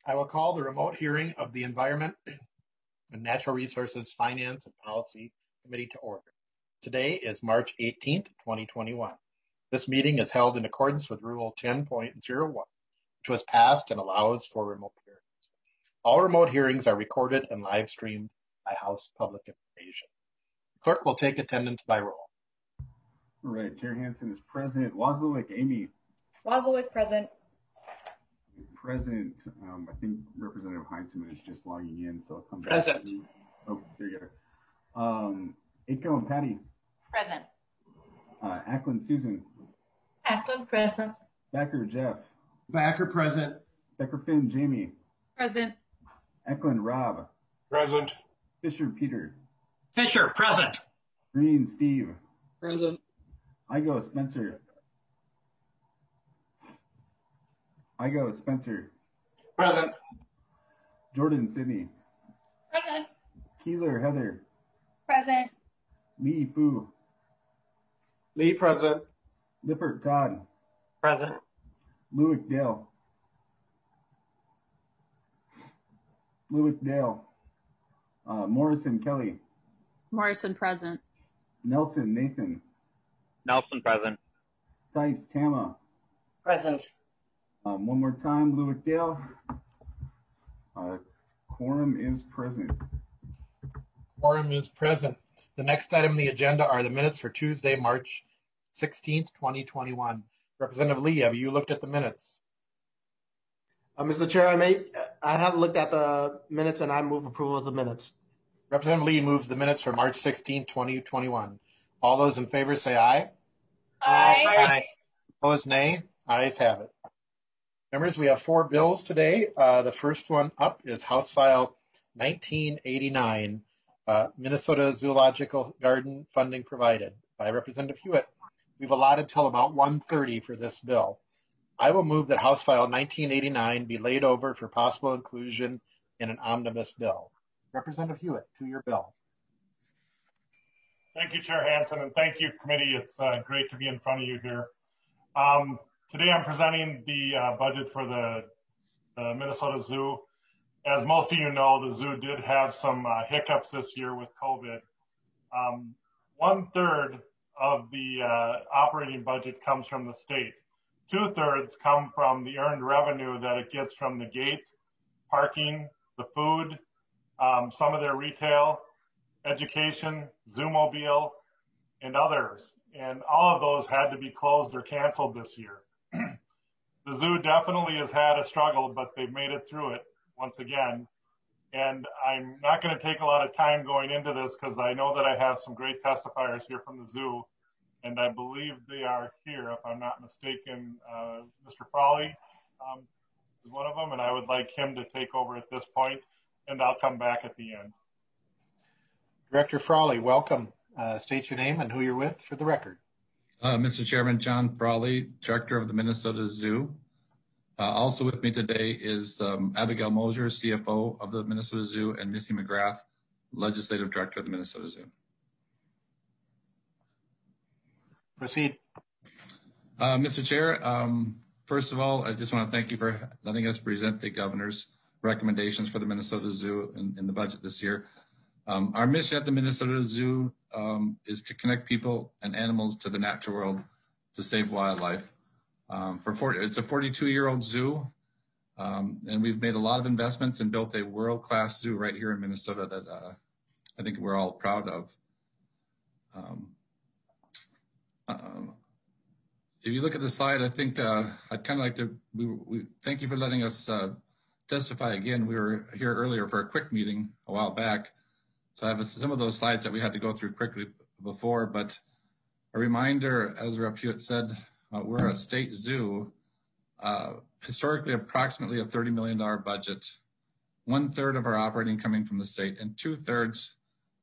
I will call the remote hearing of the Environment and Natural Resources Finance and Policy Committee to order. Today is March 18th, 2021. This meeting is held in accordance with Rule 10.01, which was passed and allows for remote hearings. All remote hearings are recorded and live streamed by House Public Information. The clerk will take attendance by roll. All right, Chair Hansen is present. Wozlowick, Amy. Wozlowick, present. Present. I think Representative Heinzman is just logging in, so I'll come back. Present. Oh, there you go. Aitken and Patty. Present. Ackland, Susan. Ackland, present. Backer, Jeff. Backer, present. Becker, Finn, Jamie. Present. Eklund, Rob. Present. Fisher, Peter. Fisher, present. Green, Steve. Present. Igo, Spencer. Present. Jordan, Sydney. Present. Keeler, Heather. Present. Lee, Fu. Lee, present. Lippert, Todd. Present. Lewick, Dale. Morrison, Kelly. Morrison, present. Nelson, Nathan. Nelson, present. Tice, Tama. Present. One more time, Lewick, Dale. Quorum is present. Quorum is present. The next item on the agenda are the minutes for Tuesday, March 16th, 2021. Representative Lee, have you looked at the minutes? Mr. Chair, I have looked at the minutes and I move approval of the minutes. Representative Lee moves the minutes for March 16th, 2021. All those in favor say aye. Aye. Opposed, nay. Ayes have it. Members, we have 4 bills today. The first one up is House File 1989, Minnesota Zoological Garden funding provided by Representative Hewitt. We've allotted till about 1:30 for this bill. I will move that House File 1989 be laid over for possible inclusion in an omnibus bill. Representative Hewitt, to your bill. Thank you, Chair Hansen, and thank you, committee. It's great to be in front of you here. Today I'm presenting the budget for the Minnesota Zoo. As most of you know, the zoo did have some hiccups this year with COVID. 1/3 of the operating budget comes from the state. 2/3 come from the earned revenue that it gets from the gate, parking, the food, some of their retail, education, Zoomobile, and others. And all of those had to be closed or canceled this year. The zoo definitely has had a struggle, but they've made it through it once again. And I'm not going to take a lot of time going into this because I know that I have some great testifiers here from the zoo. And I believe they are here, if I'm not mistaken. Mr. Frawley is one of them, and I would like him to take over at this point, and I'll come back at the end. Director Frawley, welcome. State your name and who you're with for the record. Mr. Chairman, John Frawley, Director of the Minnesota Zoo. Also with me today is Abigail Mosier, CFO of the Minnesota Zoo, and Missy McGrath, Legislative Director of the Minnesota Zoo. Proceed. Mr. Chair, first of all, I just want to thank you for letting us present the governor's recommendations for the Minnesota Zoo in the budget this year. Our mission at the Minnesota Zoo is to connect people and animals to the natural world to save wildlife. It's a 42-year-old zoo, and we've made a lot of investments and built a world-class zoo right here in Minnesota that I think we're all proud of. If you look at the slide, I think I'd kind of like to thank you for letting us testify again. We were here earlier for a quick meeting a while back. So I have some of those slides that we had to go through quickly before, but a reminder, as Rep. Hewitt said, we're a state zoo, historically approximately a $30 million budget, 1/3 of our operating coming from the state and 2/3,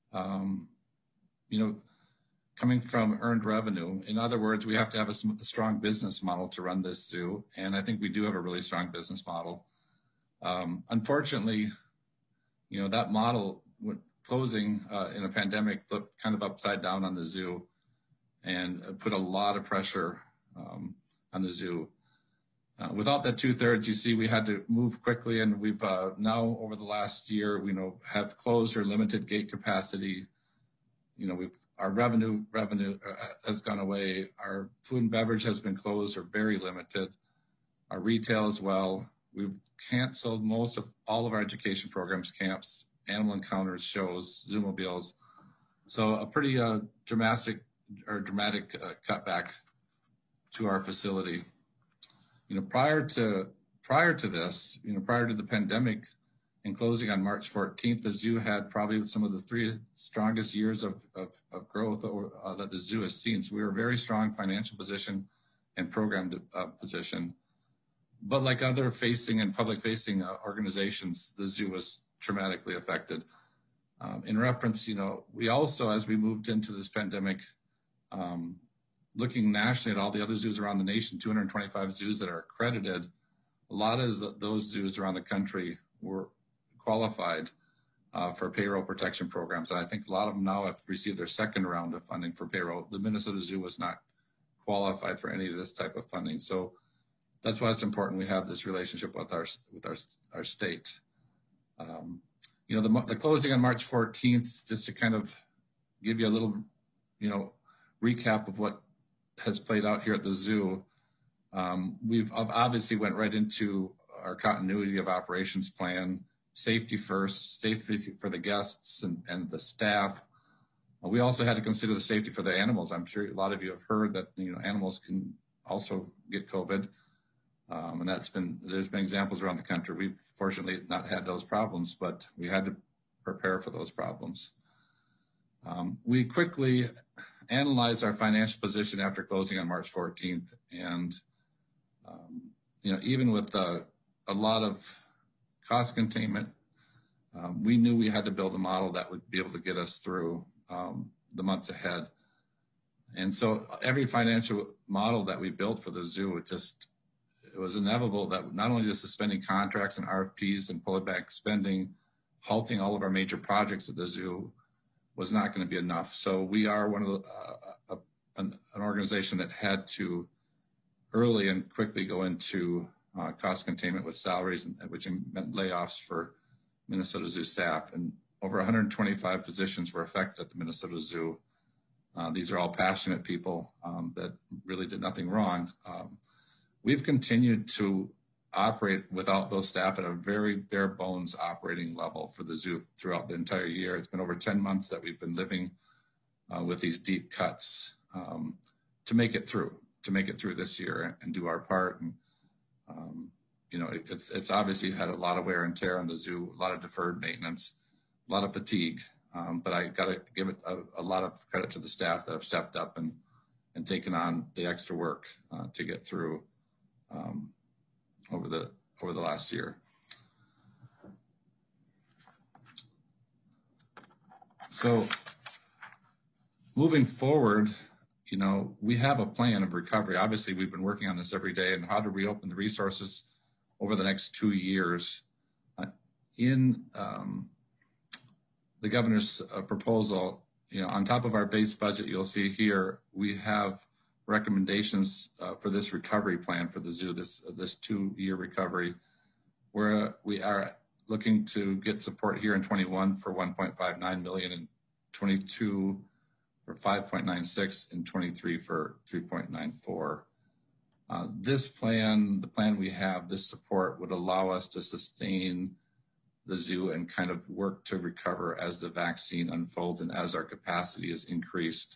coming from earned revenue. In other words, we have to have a strong business model to run this zoo, and I think we do have a really strong business model. Unfortunately, that model closing in a pandemic flipped kind of upside down on the zoo and put a lot of pressure on the zoo. Without that 2/3, you see, we had to move quickly, and we've now over the last year, have closed or limited gate capacity. Our revenue has gone away. Our food and beverage has been closed or very limited. Our retail as well. We've canceled most of all of our education programs, camps, animal encounters, shows, Zoomobiles. So a pretty dramatic cutback to our facility. Prior to this, prior to the pandemic and closing on March 14th, the zoo had probably some of the 3 strongest years of growth that the zoo has seen. So we were a very strong financial position and program position. But like other facing and public facing organizations, the zoo was dramatically affected. In reference, we also, as we moved into this pandemic, looking nationally at all the other zoos around the nation, 225 zoos that are accredited, a lot of those zoos around the country were qualified for payroll protection programs. And I think a lot of them now have received their second round of funding for payroll. The Minnesota Zoo was not qualified for any of this type of funding. So that's why it's important we have this relationship with our state. The closing on March 14th, just to kind of give you a little, recap of what has played out here at the zoo. We've obviously went right into our continuity of operations plan, safety first, safety for the guests and the staff. We also had to consider the safety for the animals. I'm sure a lot of you have heard that, animals can also get COVID. And there's been examples around the country. We've fortunately not had those problems, but we had to prepare for those problems. We quickly analyzed our financial position after closing on March 14th. And, even with a lot of cost containment, we knew we had to build a model that would be able to get us through the months ahead. And so every financial model that we built for the zoo, it was inevitable that not only just suspending contracts and RFPs and pulling back spending, halting all of our major projects at the zoo was not going to be enough. So we are one of an organization that had to early and quickly go into cost containment with salaries, which meant layoffs for Minnesota Zoo staff. And over 125 positions were affected at the Minnesota Zoo. These are all passionate people that really did nothing wrong. We've continued to operate without those staff at a very bare bones operating level for the zoo throughout the entire year. It's been over 10 months that we've been living with these deep cuts to make it through this year and do our part. And, it's obviously had a lot of wear and tear on the zoo, a lot of deferred maintenance, a lot of fatigue. But I got to give it a lot of credit to the staff that have stepped up and taken on the extra work to get through over the last year. So moving forward, we have a plan of recovery. Obviously, we've been working on this every day and how to reopen the resources over the next 2 years. In the governor's proposal, on top of our base budget, you'll see here, we have recommendations for this recovery plan for the zoo, this 2-year recovery, where we are looking to get support here in 21 for $1.59 million, and 22 for $5.96, and 23 for $3.94. This plan, the plan we have, this support would allow us to sustain the zoo and kind of work to recover as the vaccine unfolds and as our capacity is increased.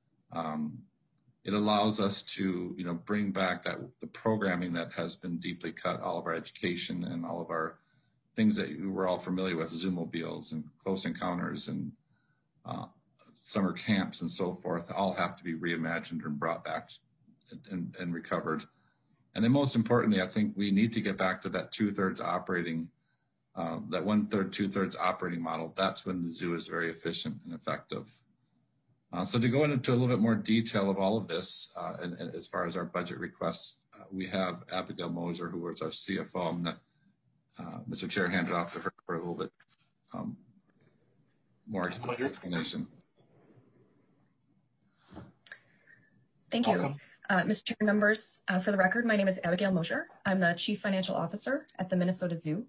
It allows us to, bring back the programming that has been deeply cut, all of our education and all of our things that we're all familiar with, Zoomobiles and close encounters and summer camps and so forth, all have to be reimagined and brought back and recovered. And then most importantly, I think we need to get back to that 2/3 operating, that 1/3, 2/3 operating model. That's when the zoo is very efficient and effective. So to go into a little bit more detail of all of this, and as far as our budget requests, we have Abigail Moser, who was our CFO. I'm going to, Mr. Chair, hand it off to her for a little bit more explanation. Thank you. Mr. Chair, members, for the record, my name is Abigail Mosher. I'm the Chief Financial Officer at the Minnesota Zoo.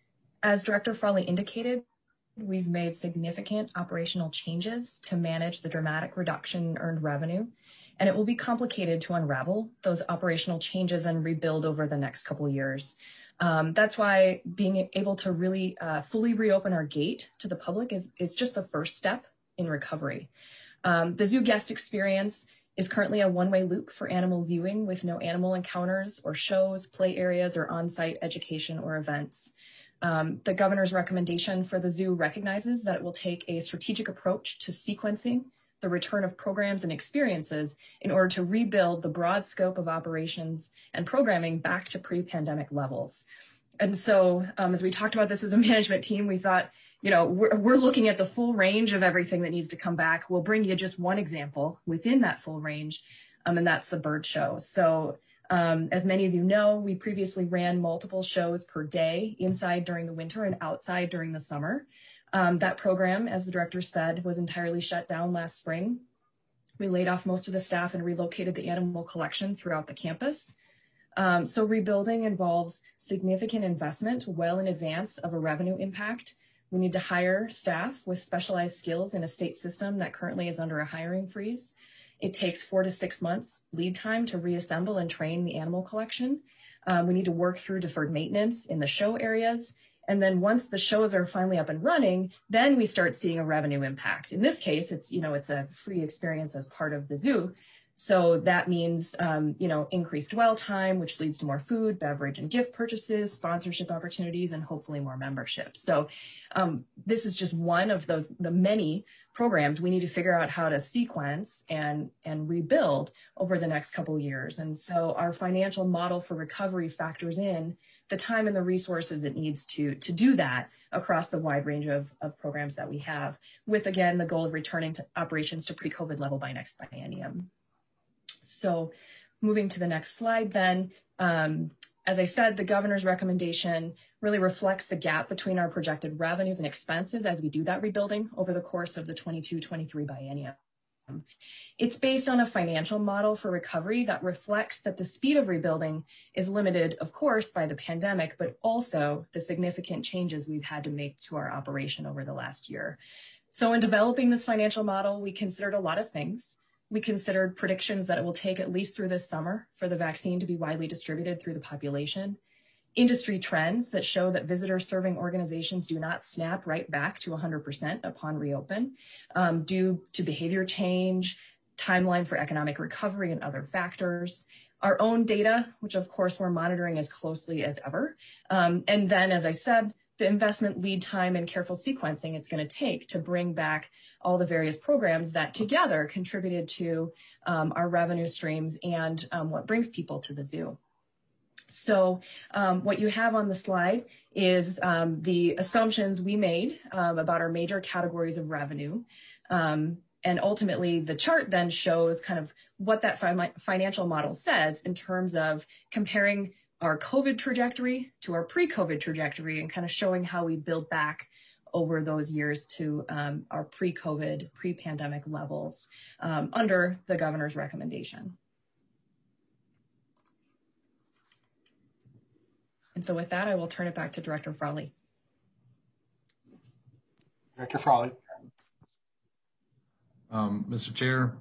As Director Frawley indicated, we've made significant operational changes to manage the dramatic reduction in earned revenue, and it will be complicated to unravel those operational changes and rebuild over the next couple of years. That's why being able to really fully reopen our gate to the public is just the first step in recovery. The zoo guest experience is currently a one-way loop for animal viewing with no animal encounters or shows, play areas, or on-site education or events. The governor's recommendation for the zoo recognizes that it will take a strategic approach to sequencing the return of programs and experiences in order to rebuild the broad scope of operations and programming back to pre-pandemic levels. And so as we talked about this as a management team, we thought, you know, we're looking at the full range of everything that needs to come back. We'll bring you just one example within that full range, and that's the bird show. So as many of you know, we previously ran multiple shows per day inside during the winter and outside during the summer. That program, as the director said, was entirely shut down last spring. We laid off most of the staff and relocated the animal collection throughout the campus. So rebuilding involves significant investment well in advance of a revenue impact. We need to hire staff with specialized skills in a state system that currently is under a hiring freeze. It takes 4 to 6 months lead time to reassemble and train the animal collection. We need to work through deferred maintenance in the show areas. And then once the shows are finally up and running, then we start seeing a revenue impact. In this case, it's a free experience as part of the zoo. So that means, increased dwell time, which leads to more food, beverage, and gift purchases, sponsorship opportunities, and hopefully more membership. So this is just one of the many programs we need to figure out how to sequence and rebuild over the next couple of years. And so our financial model for recovery factors in the time and the resources it needs to do that across the wide range of programs that we have, with, again, the goal of returning to operations to pre-COVID level by next biennium. So moving to the next slide then, as I said, the governor's recommendation really reflects the gap between our projected revenues and expenses as we do that rebuilding over the course of the 22-23 biennium. It's based on a financial model for recovery that reflects that the speed of rebuilding is limited, of course, by the pandemic, but also the significant changes we've had to make to our operation over the last year. So in developing this financial model, we considered a lot of things. We considered predictions that it will take at least through this summer for the vaccine to be widely distributed through the population, industry trends that show that visitor serving organizations do not snap right back to 100% upon reopen due to behavior change, timeline for economic recovery, and other factors. Our own data, which of course we're monitoring as closely as ever. And then, as I said, the investment lead time and careful sequencing it's going to take to bring back all the various programs that together contributed to our revenue streams and what brings people to the zoo. So what you have on the slide is the assumptions we made about our major categories of revenue. And ultimately, the chart then shows kind of what that financial model says in terms of comparing our COVID trajectory to our pre-COVID trajectory and kind of showing how we build back over those years to our pre-COVID, pre-pandemic levels under the governor's recommendation. And so with that, I will turn it back to Director Frawley. Director Frawley. Mr. Chair,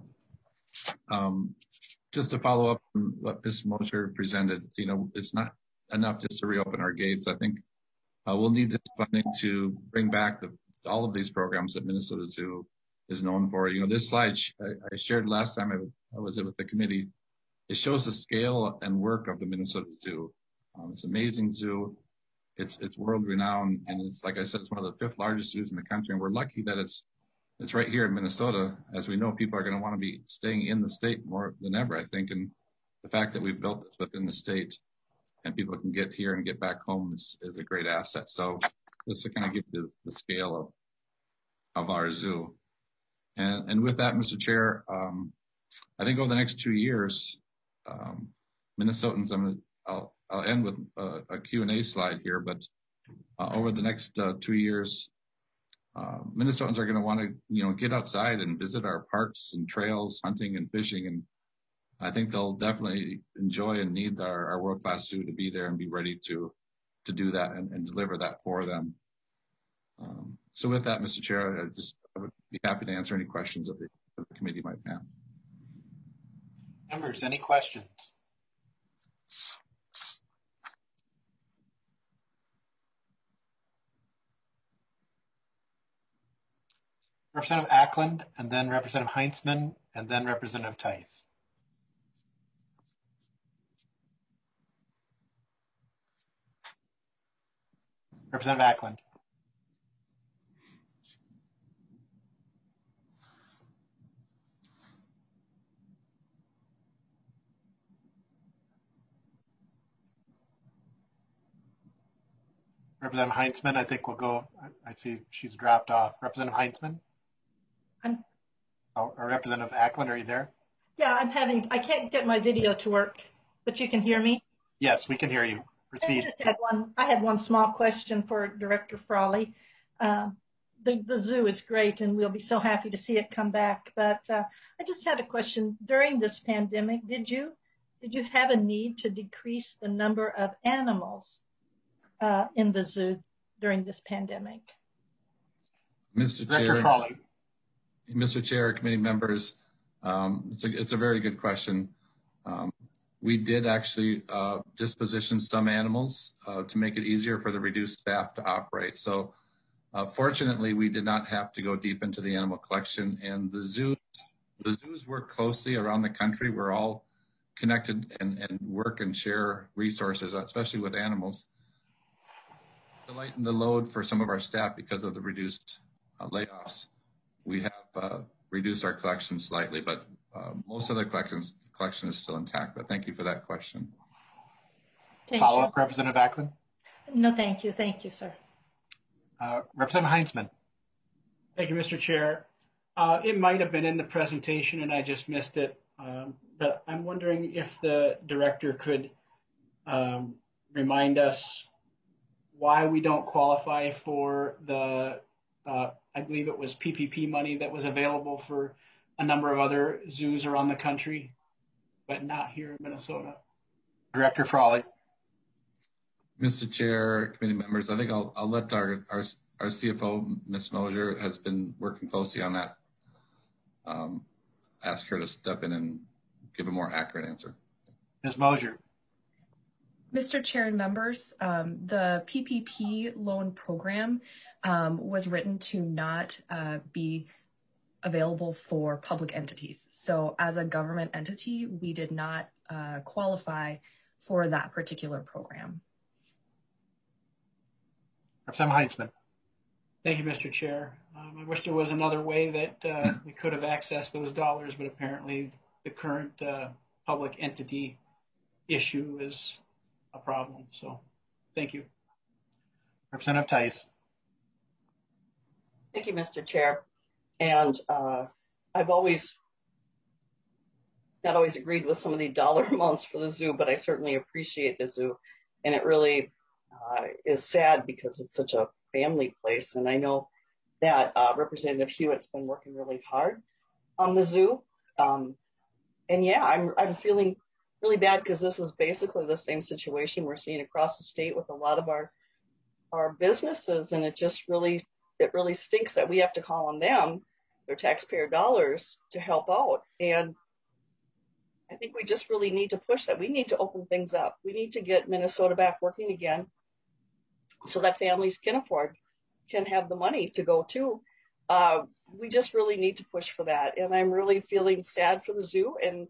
just to follow up on what Ms. Mosher presented, it's not enough just to reopen our gates. I think we'll need this funding to bring back all of these programs that Minnesota Zoo is known for. This slide I shared last time I was with the committee. It shows the scale and work of the Minnesota Zoo. It's an amazing zoo. It's world renowned, and it's, like I said, it's one of the 5th largest zoos in the country. And we're lucky that it's right here in Minnesota. As we know, people are going to want to be staying in the state more than ever, I think. And the fact that we've built this within the state and people can get here and get back home is a great asset. So just to kind of give you the scale of our zoo. And with that, Mr. Chair, I think over the next 2 years, Minnesotans, I'll end with a Q&A slide here, but over the next 2 years, Minnesotans are going to want to, get outside and visit our parks and trails, hunting and fishing. I think they'll definitely enjoy and need our world-class zoo to be there and be ready to do that and deliver that for them. So with that, Mr. Chair, I would be happy to answer any questions that the committee might have. Members, any questions? Representative Ackland, and then Representative Heinzman, and then Representative Tice. Representative Ackland. Representative Heinzman, I think we'll go. I see she's dropped off. Representative Heinzman? Or Representative Ackland, are you there? Yeah, I can't get my video to work, but you can hear me? Yes, we can hear you. Proceed. I had one small question for Director Frawley. The zoo is great, and we'll be so happy to see it come back. But I just had a question. During this pandemic, did you have a need to decrease the number of animals in the zoo during this pandemic? Mr. Director Chair, Frawley. Mr. Chair, committee members, it's a very good question. We did actually disposition some animals to make it easier for the reduced staff to operate. So fortunately, we did not have to go deep into the animal collection, and the zoos work closely around the country. We're all connected and work and share resources, especially with animals, to lighten the load for some of our staff because of the reduced layoffs. We have reduced our collection slightly, but most of the collection is still intact. But thank you for that question. Follow-up, Representative Ackland? No, thank you. Thank you, sir. Representative Heinzman. Thank you, Mr. Chair. It might have been in the presentation and I just missed it, but I'm wondering if the director could remind us why we don't qualify for the, I believe it was PPP money that was available for a number of other zoos around the country, but not here in Minnesota. Director Frawley. Mr. Chair, committee members, I think I'll let our CFO, Ms. Mosier, has been working closely on that. Ask her to step in and give a more accurate answer. Ms. Mosier. Mr. Chair and members, the PPP loan program was written to not be available for public entities. So as a government entity, we did not qualify for that particular program. Representative Heinzman. Thank you, Mr. Chair. I wish there was another way that we could have accessed those dollars, but apparently the current public entity issue is a problem. So thank you. Representative Tice. Thank you, Mr. Chair. And I've not always agreed with some of the dollar amounts for the zoo, but I certainly appreciate the zoo. And it really is sad because it's such a family place. And I know that Representative Hewitt's been working really hard on the zoo. And yeah, I'm feeling really bad because this is basically the same situation we're seeing across the state with a lot of our businesses. And it really stinks that we have to call on them, their taxpayer dollars, to help out. And I think we just really need to push that. We need to open things up. We need to get Minnesota back working again so that families can have the money to go to. We just really need to push for that. And I'm really feeling sad for the zoo. And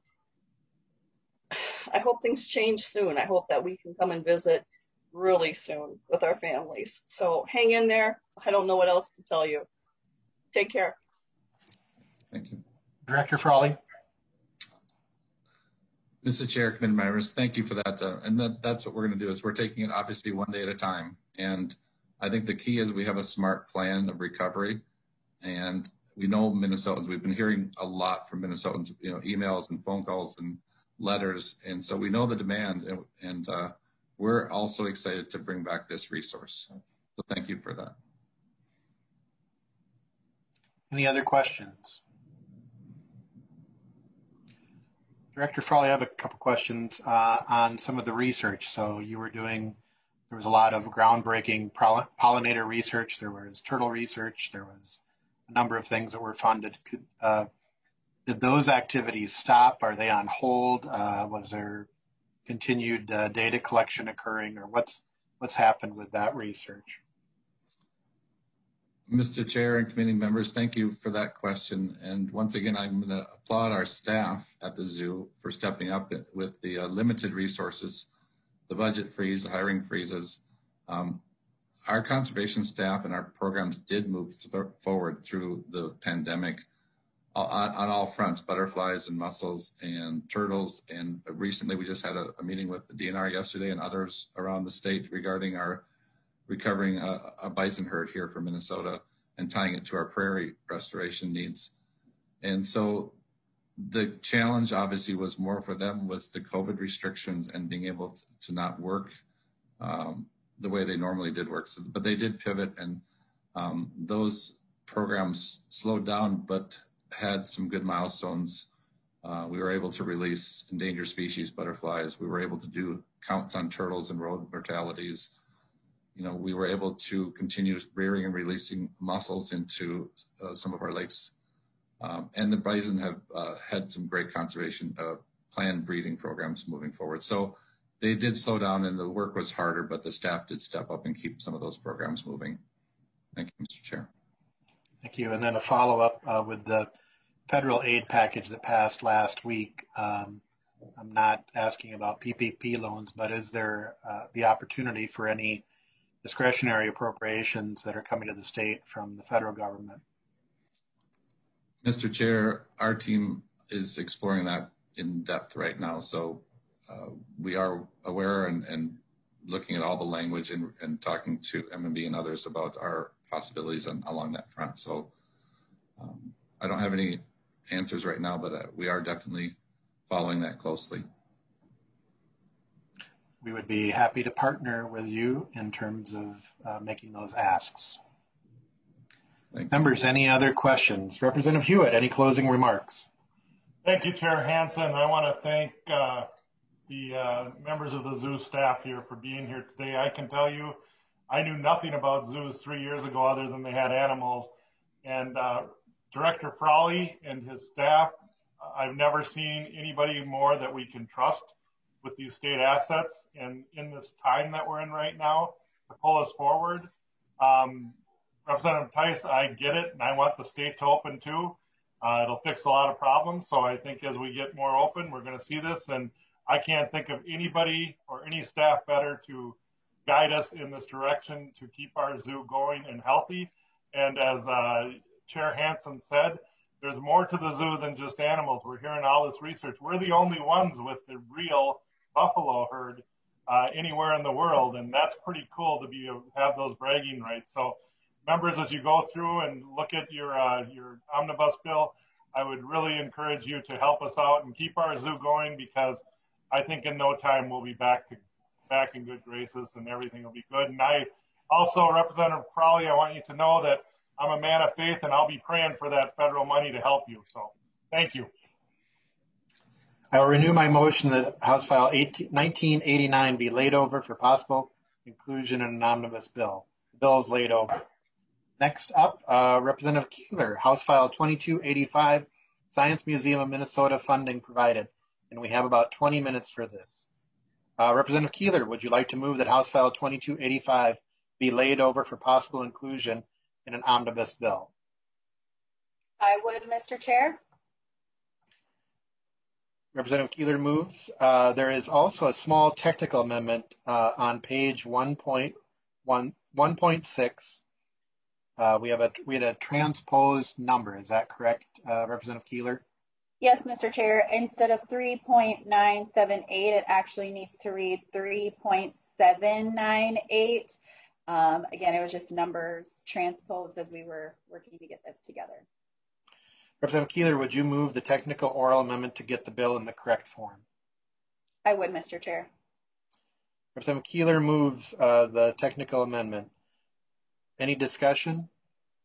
I hope things change soon. I hope that we can come and visit really soon with our families. So hang in there. I don't know what else to tell you. Take care. Thank you. Director Frawley. Mr. Chair, committee members, thank you for that. And that's what we're going to do is we're taking it obviously one day at a time. And I think the key is we have a smart plan of recovery. And we know Minnesotans, we've been hearing a lot from Minnesotans, emails and phone calls and letters. And so we know the demand and we're also excited to bring back this resource. So thank you for that. Any other questions? Director Frawley, I have a couple questions on some of the research. So there was a lot of groundbreaking pollinator research. There was turtle research. There was a number of things that were funded. Did those activities stop? Are they on hold? Was there continued data collection occurring, or what's happened with that research? Mr. Chair and committee members, thank you for that question. And once again, I'm going to applaud our staff at the zoo for stepping up with the limited resources, the budget freeze, hiring freezes. Our conservation staff and our programs did move forward through the pandemic on all fronts, butterflies and mussels and turtles. And recently we just had a meeting with the DNR yesterday and others around the state regarding our recovering a bison herd here for Minnesota and tying it to our prairie restoration needs. And so the challenge obviously was more for them was the COVID restrictions and being able to not work the way they normally did work. So, but they did pivot, and those programs slowed down, but had some good milestones. We were able to release endangered species butterflies. We were able to do counts on turtles and road mortalities. We were able to continue rearing and releasing mussels into some of our lakes. And the bison have had some great conservation planned breeding programs moving forward. So they did slow down and the work was harder, but the staff did step up and keep some of those programs moving. Thank you, Mr. Chair. Thank you. And then a follow-up with the federal aid package that passed last week. I'm not asking about PPP loans, but is there the opportunity for any discretionary appropriations that are coming to the state from the federal government? Mr. Chair, our team is exploring that in depth right now. So we are aware and looking at all the language and talking to MMB and others about our possibilities along that front. So I don't have any answers right now, but we are definitely following that closely. We would be happy to partner with you in terms of making those asks. Members, any other questions? Representative Hewitt, any closing remarks? Thank you, Chair Hansen. I want to thank the members of the zoo staff here for being here today. I can tell you, I knew nothing about zoos 3 years ago other than they had animals. And Director Frawley and his staff, I've never seen anybody more that we can trust with these state assets. And in this time that we're in right now to pull us forward, Representative Tice, I get it, and I want the state to open too. It'll fix a lot of problems. So I think as we get more open, we're going to see this. And I can't think of anybody or any staff better to guide us in this direction to keep our zoo going and healthy. And as Chair Hansen said, there's more to the zoo than just animals. We're hearing all this research. We're the only ones with the real buffalo herd anywhere in the world. And that's pretty cool to have those bragging rights. So members, as you go through and look at your omnibus bill, I would really encourage you to help us out and keep our zoo going, because I think in no time we'll be back in good graces and everything will be good. And I also, Representative Frawley, I want you to know that I'm a man of faith and I'll be praying for that federal money to help you. So thank you. I will renew my motion that House File 1989 be laid over for possible inclusion in an omnibus bill. The bill is laid over. Next up, Representative Keeler, House File 2285, Science Museum of Minnesota funding provided. And we have about 20 minutes for this. Representative Keeler, would you like to move that House File 2285 be laid over for possible inclusion in an omnibus bill? I would, Mr. Chair. Representative Keeler moves. There is also a small technical amendment on page 1.6. We had a transposed number. Is that correct, Representative Keeler? Yes, Mr. Chair. Instead of 3.978, it actually needs to read 3.798. Again, it was just numbers transposed as we were working to get this together. Representative Keeler, would you move the technical oral amendment to get the bill in the correct form? I would, Mr. Chair. Representative Keeler moves the technical amendment. Any discussion?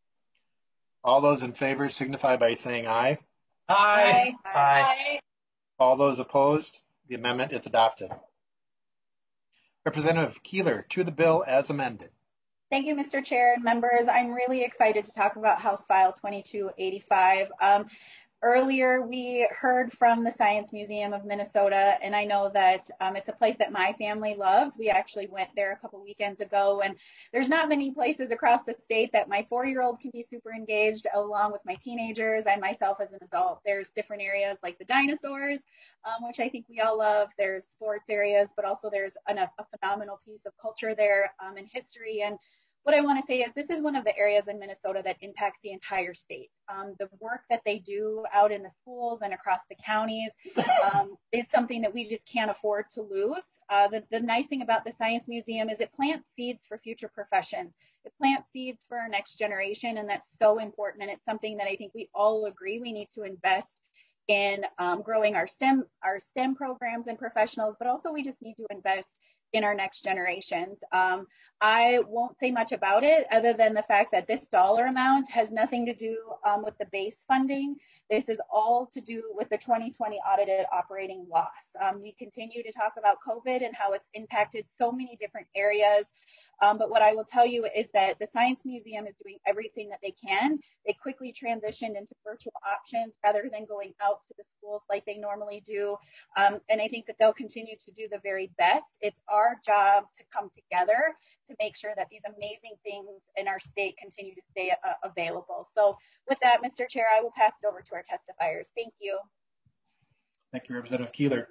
All those in favor signify by saying aye. Aye. Aye. All those opposed, the amendment is adopted. Representative Keeler to the bill as amended. Thank you, Mr. Chair and members. I'm really excited to talk about House File 2285. Earlier, we heard from the Science Museum of Minnesota, and I know that it's a place that my family loves. We actually went there a couple weekends ago, and there's not many places across the state that my 4-year-old can be super engaged along with my teenagers and myself as an adult. There's different areas like the dinosaurs, which I think we all love. There's sports areas, but also there's a phenomenal piece of culture there and history. And what I want to say is this is one of the areas in Minnesota that impacts the entire state. The work that they do out in the schools and across the counties is something that we just can't afford to lose. The nice thing about the Science Museum is it plants seeds for future professions. It plants seeds for our next generation, and that's so important. And it's something that I think we all agree we need to invest in growing our STEM programs and professionals, but also we just need to invest in our next generations. I won't say much about it other than the fact that this dollar amount has nothing to do with the base funding. This is all to do with the 2020 audited operating loss. We continue to talk about COVID and how it's impacted so many different areas. But what I will tell you is that the Science Museum is doing everything that they can. They quickly transitioned into virtual options rather than going out to the schools like they normally do. And I think that they'll continue to do the very best. It's our job to come together to make sure that these amazing things in our state continue to stay available. So with that, Mr. Chair, I will pass it over to our testifiers. Thank you. Thank you, Representative Keeler.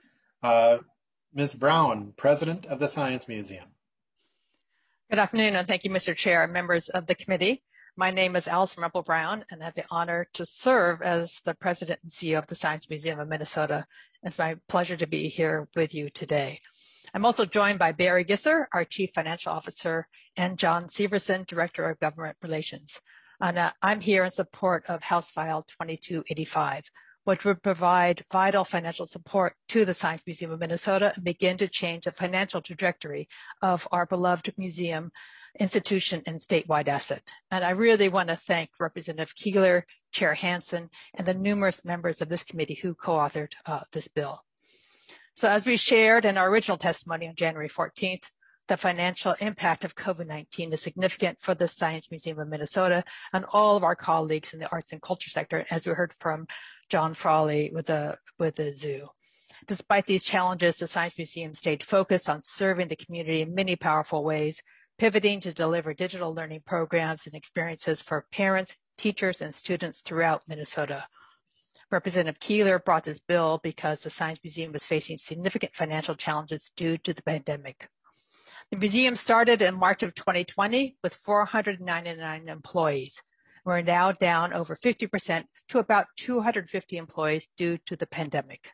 Ms. Brown, President of the Science Museum. Good afternoon, and thank you, Mr. Chair and members of the committee. My name is Allison Ruppel Brown, and I have the honor to serve as the President and CEO of the Science Museum of Minnesota. It's my pleasure to be here with you today. I'm also joined by Barry Gisser, our Chief Financial Officer, and John Severson, Director of Government Relations. And I'm here in support of House File 2285, which would provide vital financial support to the Science Museum of Minnesota and begin to change the financial trajectory of our beloved museum, institution, and statewide asset. And I really want to thank Representative Keeler, Chair Hansen, and the numerous members of this committee who co-authored this bill. So as we shared in our original testimony on January 14th, the financial impact of COVID-19 is significant for the Science Museum of Minnesota and all of our colleagues in the arts and culture sector, as we heard from John Frawley with the zoo. Despite these challenges, the Science Museum stayed focused on serving the community in many powerful ways, pivoting to deliver digital learning programs and experiences for parents, teachers, and students throughout Minnesota. Representative Keeler brought this bill because the Science Museum was facing significant financial challenges due to the pandemic. The museum started in March of 2020 with 499 employees. We're now down over 50% to about 250 employees due to the pandemic.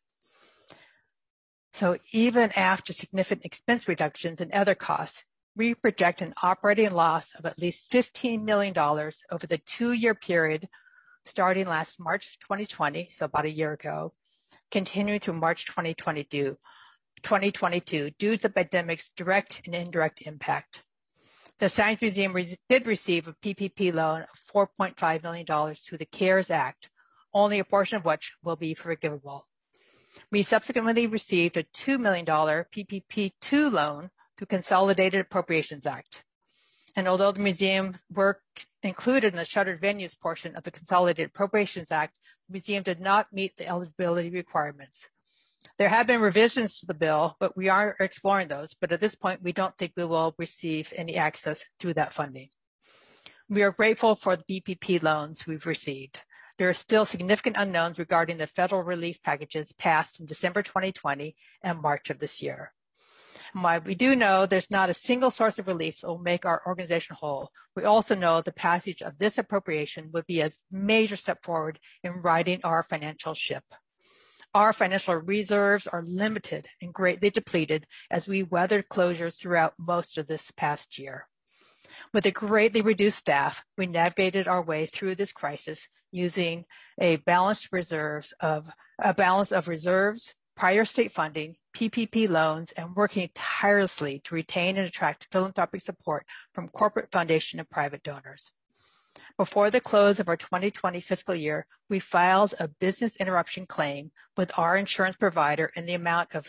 So even after significant expense reductions and other costs, we project an operating loss of at least $15 million over the 2-year period starting last March 2020, so about a year ago, continuing through March 2022 due to the pandemic's direct and indirect impact. The Science Museum did receive a PPP loan of $4.5 million through the CARES Act, only a portion of which will be forgivable. We subsequently received a $2 million PPP2 loan through Consolidated Appropriations Act. And although the museum's work included in the shuttered venues portion of the Consolidated Appropriations Act, the museum did not meet the eligibility requirements. There have been revisions to the bill, but we are exploring those. But at this point, we don't think we will receive any access through that funding. We are grateful for the BPP loans we've received. There are still significant unknowns regarding the federal relief packages passed in December 2020 and March of this year. And while we do know there's not a single source of relief that will make our organization whole, we also know the passage of this appropriation would be a major step forward in righting our financial ship. Our financial reserves are limited and greatly depleted as we weathered closures throughout most of this past year. With a greatly reduced staff, we navigated our way through this crisis using a balance of reserves, prior state funding, PPP loans, and working tirelessly to retain and attract philanthropic support from corporate, foundation, and private donors. Before the close of our 2020 fiscal year, we filed a business interruption claim with our insurance provider in the amount of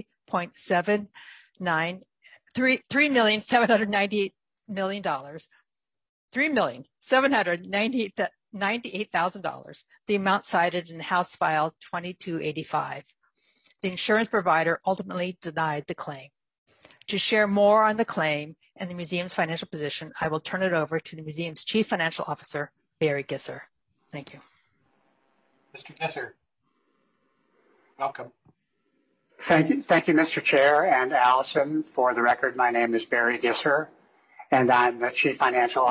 $3,798,000, the amount cited in House File 2285. The insurance provider ultimately denied the claim. To share more on the claim and the museum's financial position, I will turn it over to the museum's Chief Financial Officer, Barry Gisser. Thank you. Mr. Gisser, welcome. Thank you, Mr. Chair and Allison. For the record, my name is Barry Gisser, and I'm the Chief Financial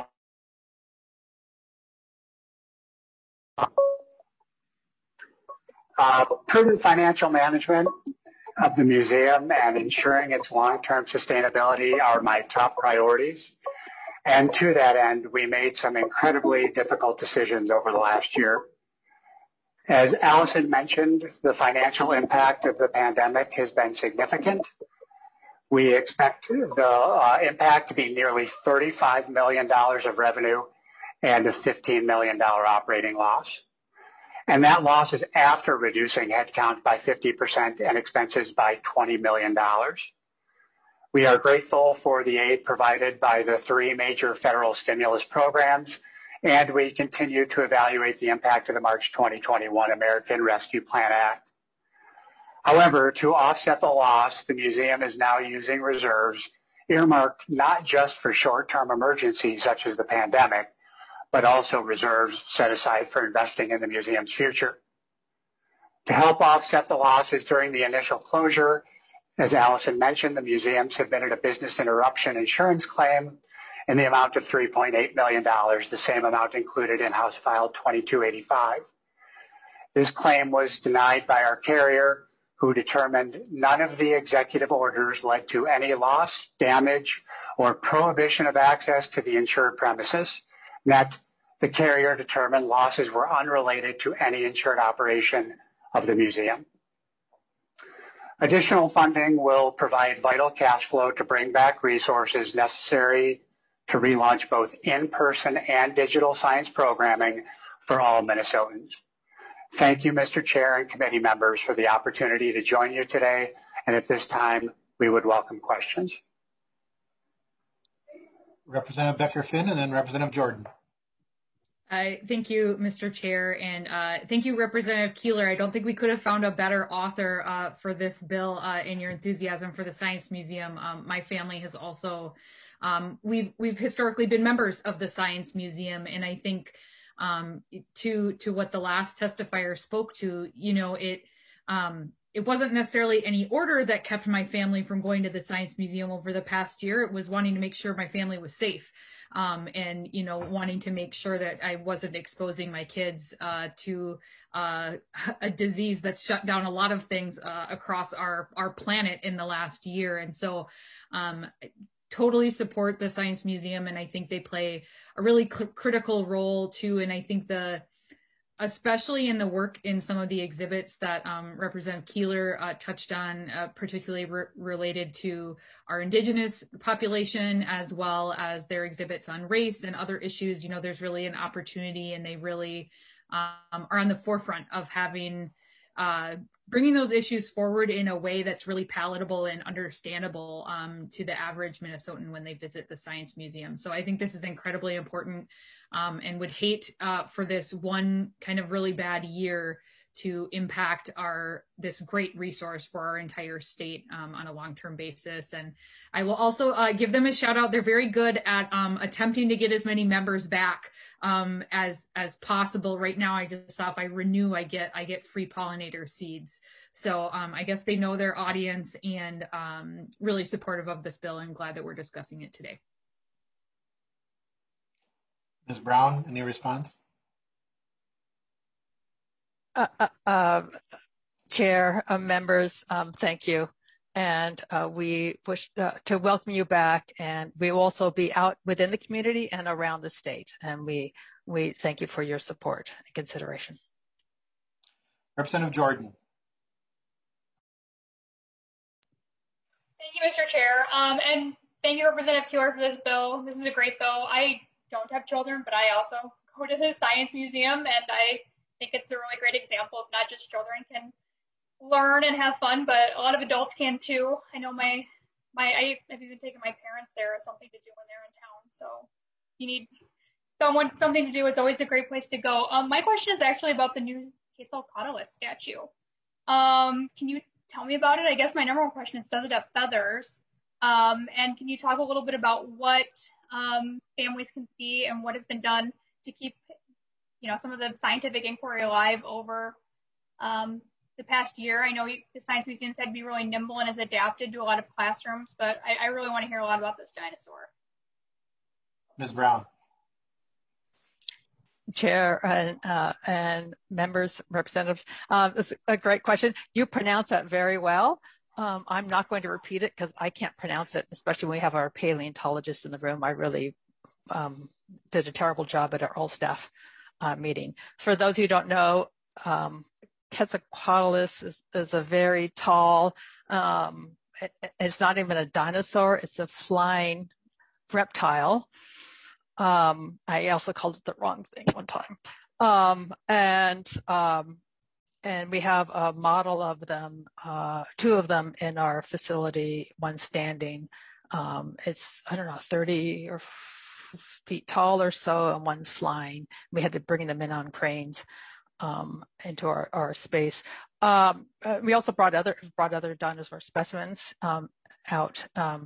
Officer. Prudent financial management of the museum and ensuring its long-term sustainability are my top priorities. And to that end, we made some incredibly difficult decisions over the last year. As Allison mentioned, the financial impact of the pandemic has been significant. We expect the impact to be nearly $35 million of revenue and a $15 million operating loss. And that loss is after reducing headcount by 50% and expenses by $20 million. We are grateful for the aid provided by the 3 major federal stimulus programs, and we continue to evaluate the impact of the March 2021 American Rescue Plan Act. However, to offset the loss, the museum is now using reserves earmarked not just for short-term emergencies such as the pandemic, but also reserves set aside for investing in the museum's future. To help offset the losses during the initial closure, as Allison mentioned, the museum submitted a business interruption insurance claim in the amount of $3.8 million, the same amount included in House File 2285. This claim was denied by our carrier, who determined none of the executive orders led to any loss, damage, or prohibition of access to the insured premises. That the carrier determined losses were unrelated to any insured operation of the museum. Additional funding will provide vital cash flow to bring back resources necessary to relaunch both in-person and digital science programming for all Minnesotans. Thank you, Mr. Chair and committee members, for the opportunity to join you today. And at this time, we would welcome questions. Representative Becker-Finn and then Representative Jordan. Thank you, Mr. Chair, and thank you, Representative Keeler. I don't think we could have found a better author for this bill in your enthusiasm for the Science Museum. My family has also, we've historically been members of the Science Museum, and I think to what the last testifier spoke to, you know, it wasn't necessarily any order that kept my family from going to the Science Museum over the past year. It was wanting to make sure my family was safe. And, you know, wanting to make sure that I wasn't exposing my kids to a disease that's shut down a lot of things across our planet in the last year. And so totally support the Science Museum, and I think they play a really critical role too. And I think especially in the work in some of the exhibits that Representative Keeler touched on, particularly related to our Indigenous population, as well as their exhibits on race and other issues, you know, there's really an opportunity, and they really are on the forefront of bringing those issues forward in a way that's really palatable and understandable to the average Minnesotan when they visit the Science Museum. So I think this is incredibly important, and would hate for this one kind of really bad year to impact this great resource for our entire state on a long-term basis. And I will also give them a shout out. They're very good at attempting to get as many members back as possible. Right now, I just saw if I renew, I get free pollinator seeds. So I guess they know their audience, and really supportive of this bill, and glad that we're discussing it today. Ms. Brown, any response? Chair, members, thank you. And we wish to welcome you back, and we will also be out within the community and around the state. And we thank you for your support and consideration. Representative Jordan. Thank you, Mr. Chair. And thank you, Representative Keeler, for this bill. This is a great bill. I don't have children, but I also go to the Science Museum, and I think it's a really great example of not just children can learn and have fun, but a lot of adults can too. I know I have even taken my parents there as something to do when they're in town. So if you need something to do, it's always a great place to go. My question is actually about the new Quetzalcoatl statue. Can you tell me about it? I guess my number one question is, does it have feathers? And can you talk a little bit about what families can see and what has been done to keep, some of the scientific inquiry alive over the past year? I know the Science Museum's had to be really nimble and has adapted to a lot of classrooms, but I really want to hear a lot about this dinosaur. Ms. Brown. Chair and members, representatives, it's a great question. You pronounce that very well. I'm not going to repeat it because I can't pronounce it, especially when we have our paleontologists in the room. I really did a terrible job at our all staff meeting. For those who don't know, Quetzalcoatlus is a very tall, it's not even a dinosaur, it's a flying reptile. I also called it the wrong thing one time. And we have a model of them, two of them in our facility, one standing. It's, 30 or feet tall or so, and one's flying. We had to bring them in on cranes into our space. We also brought other dinosaur specimens out.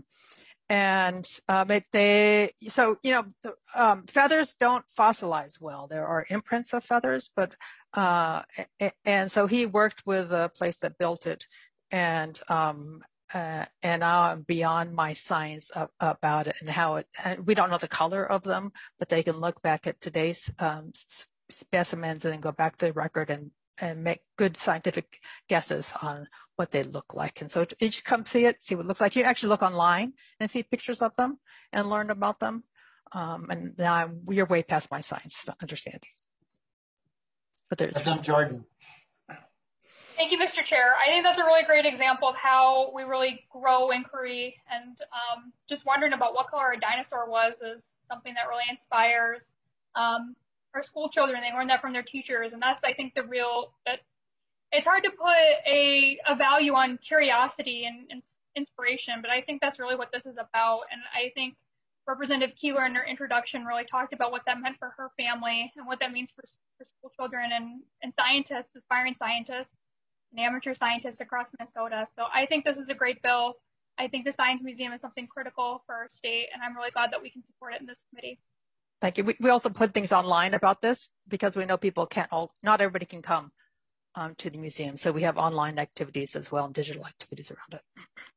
Feathers don't fossilize well. There are imprints of feathers, but and so he worked with a place that built it, and now I'm beyond my science about it and how it. And we don't know the color of them, but they can look back at today's specimens and then go back to the record and make good scientific guesses on what they look like. And so you should come see it, see what it looks like. You actually look online and see pictures of them and learn about them. And now we're way past my science understanding. But there's Jordan. Thank you, Mr. Chair. I think that's a really great example of how we really grow inquiry, and just wondering about what color a dinosaur was is something that really inspires our school children. They learn that from their teachers, and that's, I think, it's hard to put a value on curiosity and inspiration, but I think that's really what this is about. And I think Representative Keeler in her introduction really talked about what that meant for her family and what that means for school children and scientists, aspiring scientists and amateur scientists across Minnesota. So I think this is a great bill. I think the Science Museum is something critical for our state, and I'm really glad that we can support it in this committee. Thank you. We also put things online about this because we know people not everybody can come to the museum. So we have online activities as well and digital activities around it.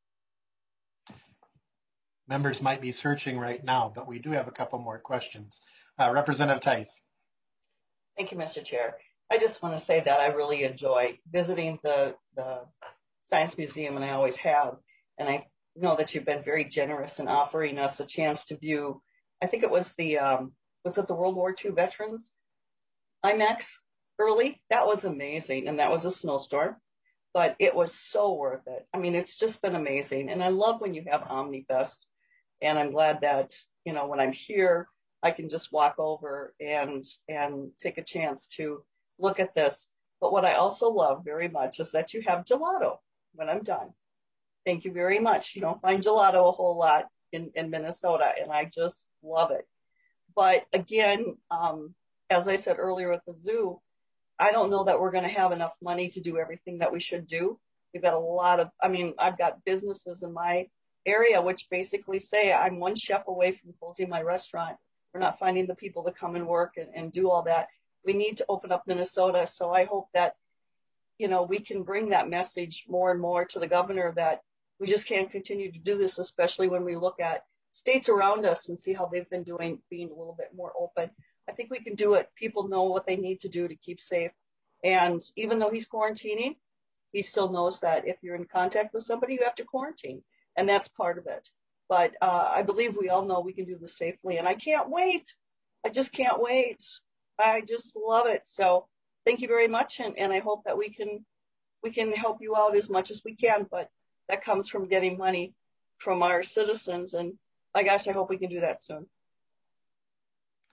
Members might be searching right now, but we do have a couple more questions. Representative Tice. Thank you, Mr. Chair. I just want to say that I really enjoy visiting the Science Museum, and I always have. And I know that you've been very generous in offering us a chance to view, I think it was the World War II veterans IMAX early? That was amazing. And that was a snowstorm, but it was so worth it. I mean, it's just been amazing. And I love when you have OmniFest. And I'm glad that, when I'm here, I can just walk over and take a chance to look at this. But what I also love very much is that you have gelato when I'm done. Thank you very much. You don't find gelato a whole lot in Minnesota, and I just love it. But again, as I said earlier at the zoo, I don't know that we're going to have enough money to do everything that we should do. We've got I've got businesses in my area which basically say I'm one chef away from closing my restaurant. We're not finding the people to come and work and do all that. We need to open up Minnesota. So I hope that, we can bring that message more and more to the governor that we just can't continue to do this, especially when we look at states around us and see how they've been being a little bit more open. I think we can do it. People know what they need to do to keep safe. And even though he's quarantining, he still knows that if you're in contact with somebody, you have to quarantine. And that's part of it. But I believe we all know we can do this safely. And I can't wait. I just can't wait. I just love it. So thank you very much. And I hope that we can help you out as much as we can. But that comes from getting money from our citizens. And my gosh, I hope we can do that soon.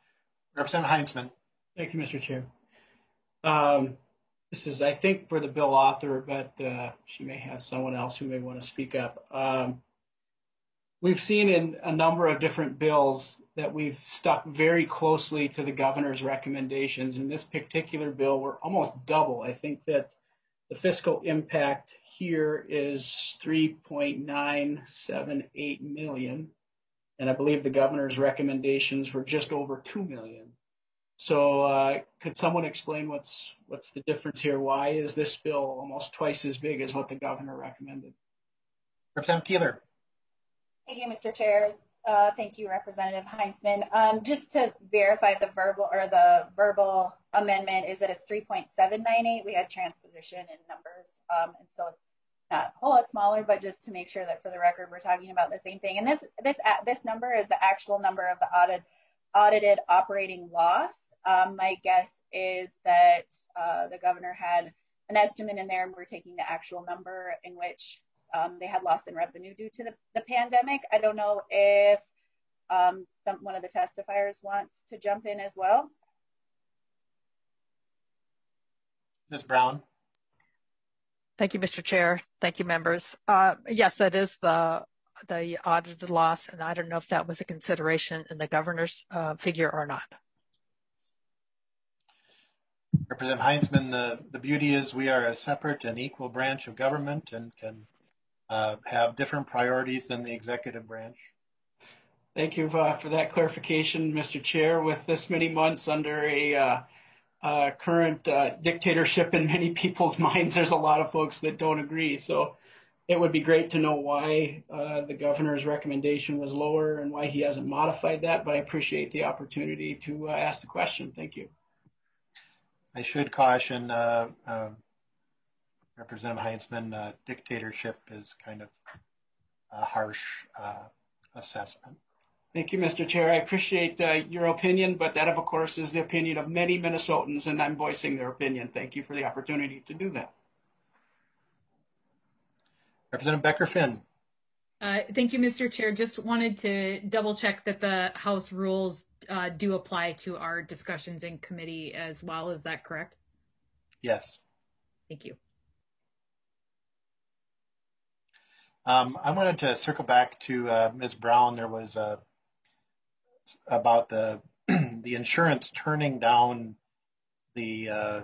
Representative Heinzman. Thank you, Mr. Chair. This is, I think, for the bill author, but she may have someone else who may want to speak up. We've seen in a number of different bills that we've stuck very closely to the governor's recommendations. In this particular bill, we're almost double. I think that the fiscal impact here is $3.978 million, and I believe the governor's recommendations were just over $2 million. So could someone explain what's the difference here? Why is this bill almost twice as big as what the governor recommended? Representative Keeler. Thank you, Mr. Chair. Thank you, Representative Heinzman. Just to verify the verbal amendment is that it's 3.798. We had transposition in numbers, and so it's not a whole lot smaller, but just to make sure that for the record we're talking about the same thing. And this number is the actual number of the audited operating loss. My guess is that the governor had an estimate in there, and we're taking the actual number in which they had loss in revenue due to the pandemic. I don't know if one of the testifiers wants to jump in as well. Ms. Brown. Thank you, Mr. Chair. Thank you, members. Yes, that is the audited loss, and I don't know if that was a consideration in the governor's figure or not. Representative Heinzman, the beauty is we are a separate and equal branch of government and can have different priorities than the executive branch. Thank you for that clarification, Mr. Chair. With this many months under a current dictatorship in many people's minds, there's a lot of folks that don't agree. So it would be great to know why the governor's recommendation was lower and why he hasn't modified that, but I appreciate the opportunity to ask the question. Thank you. I should caution Representative Heinzman, dictatorship is kind of a harsh assessment. Thank you, Mr. Chair. I appreciate your opinion, but that, of course, is the opinion of many Minnesotans, and I'm voicing their opinion. Thank you for the opportunity to do that. Representative Becker-Finn. Thank you, Mr. Chair. Just wanted to double check that the House rules do apply to our discussions in committee as well. Is that correct? Yes. Thank you. I wanted to circle back to Ms. Brown. There was about the insurance turning down the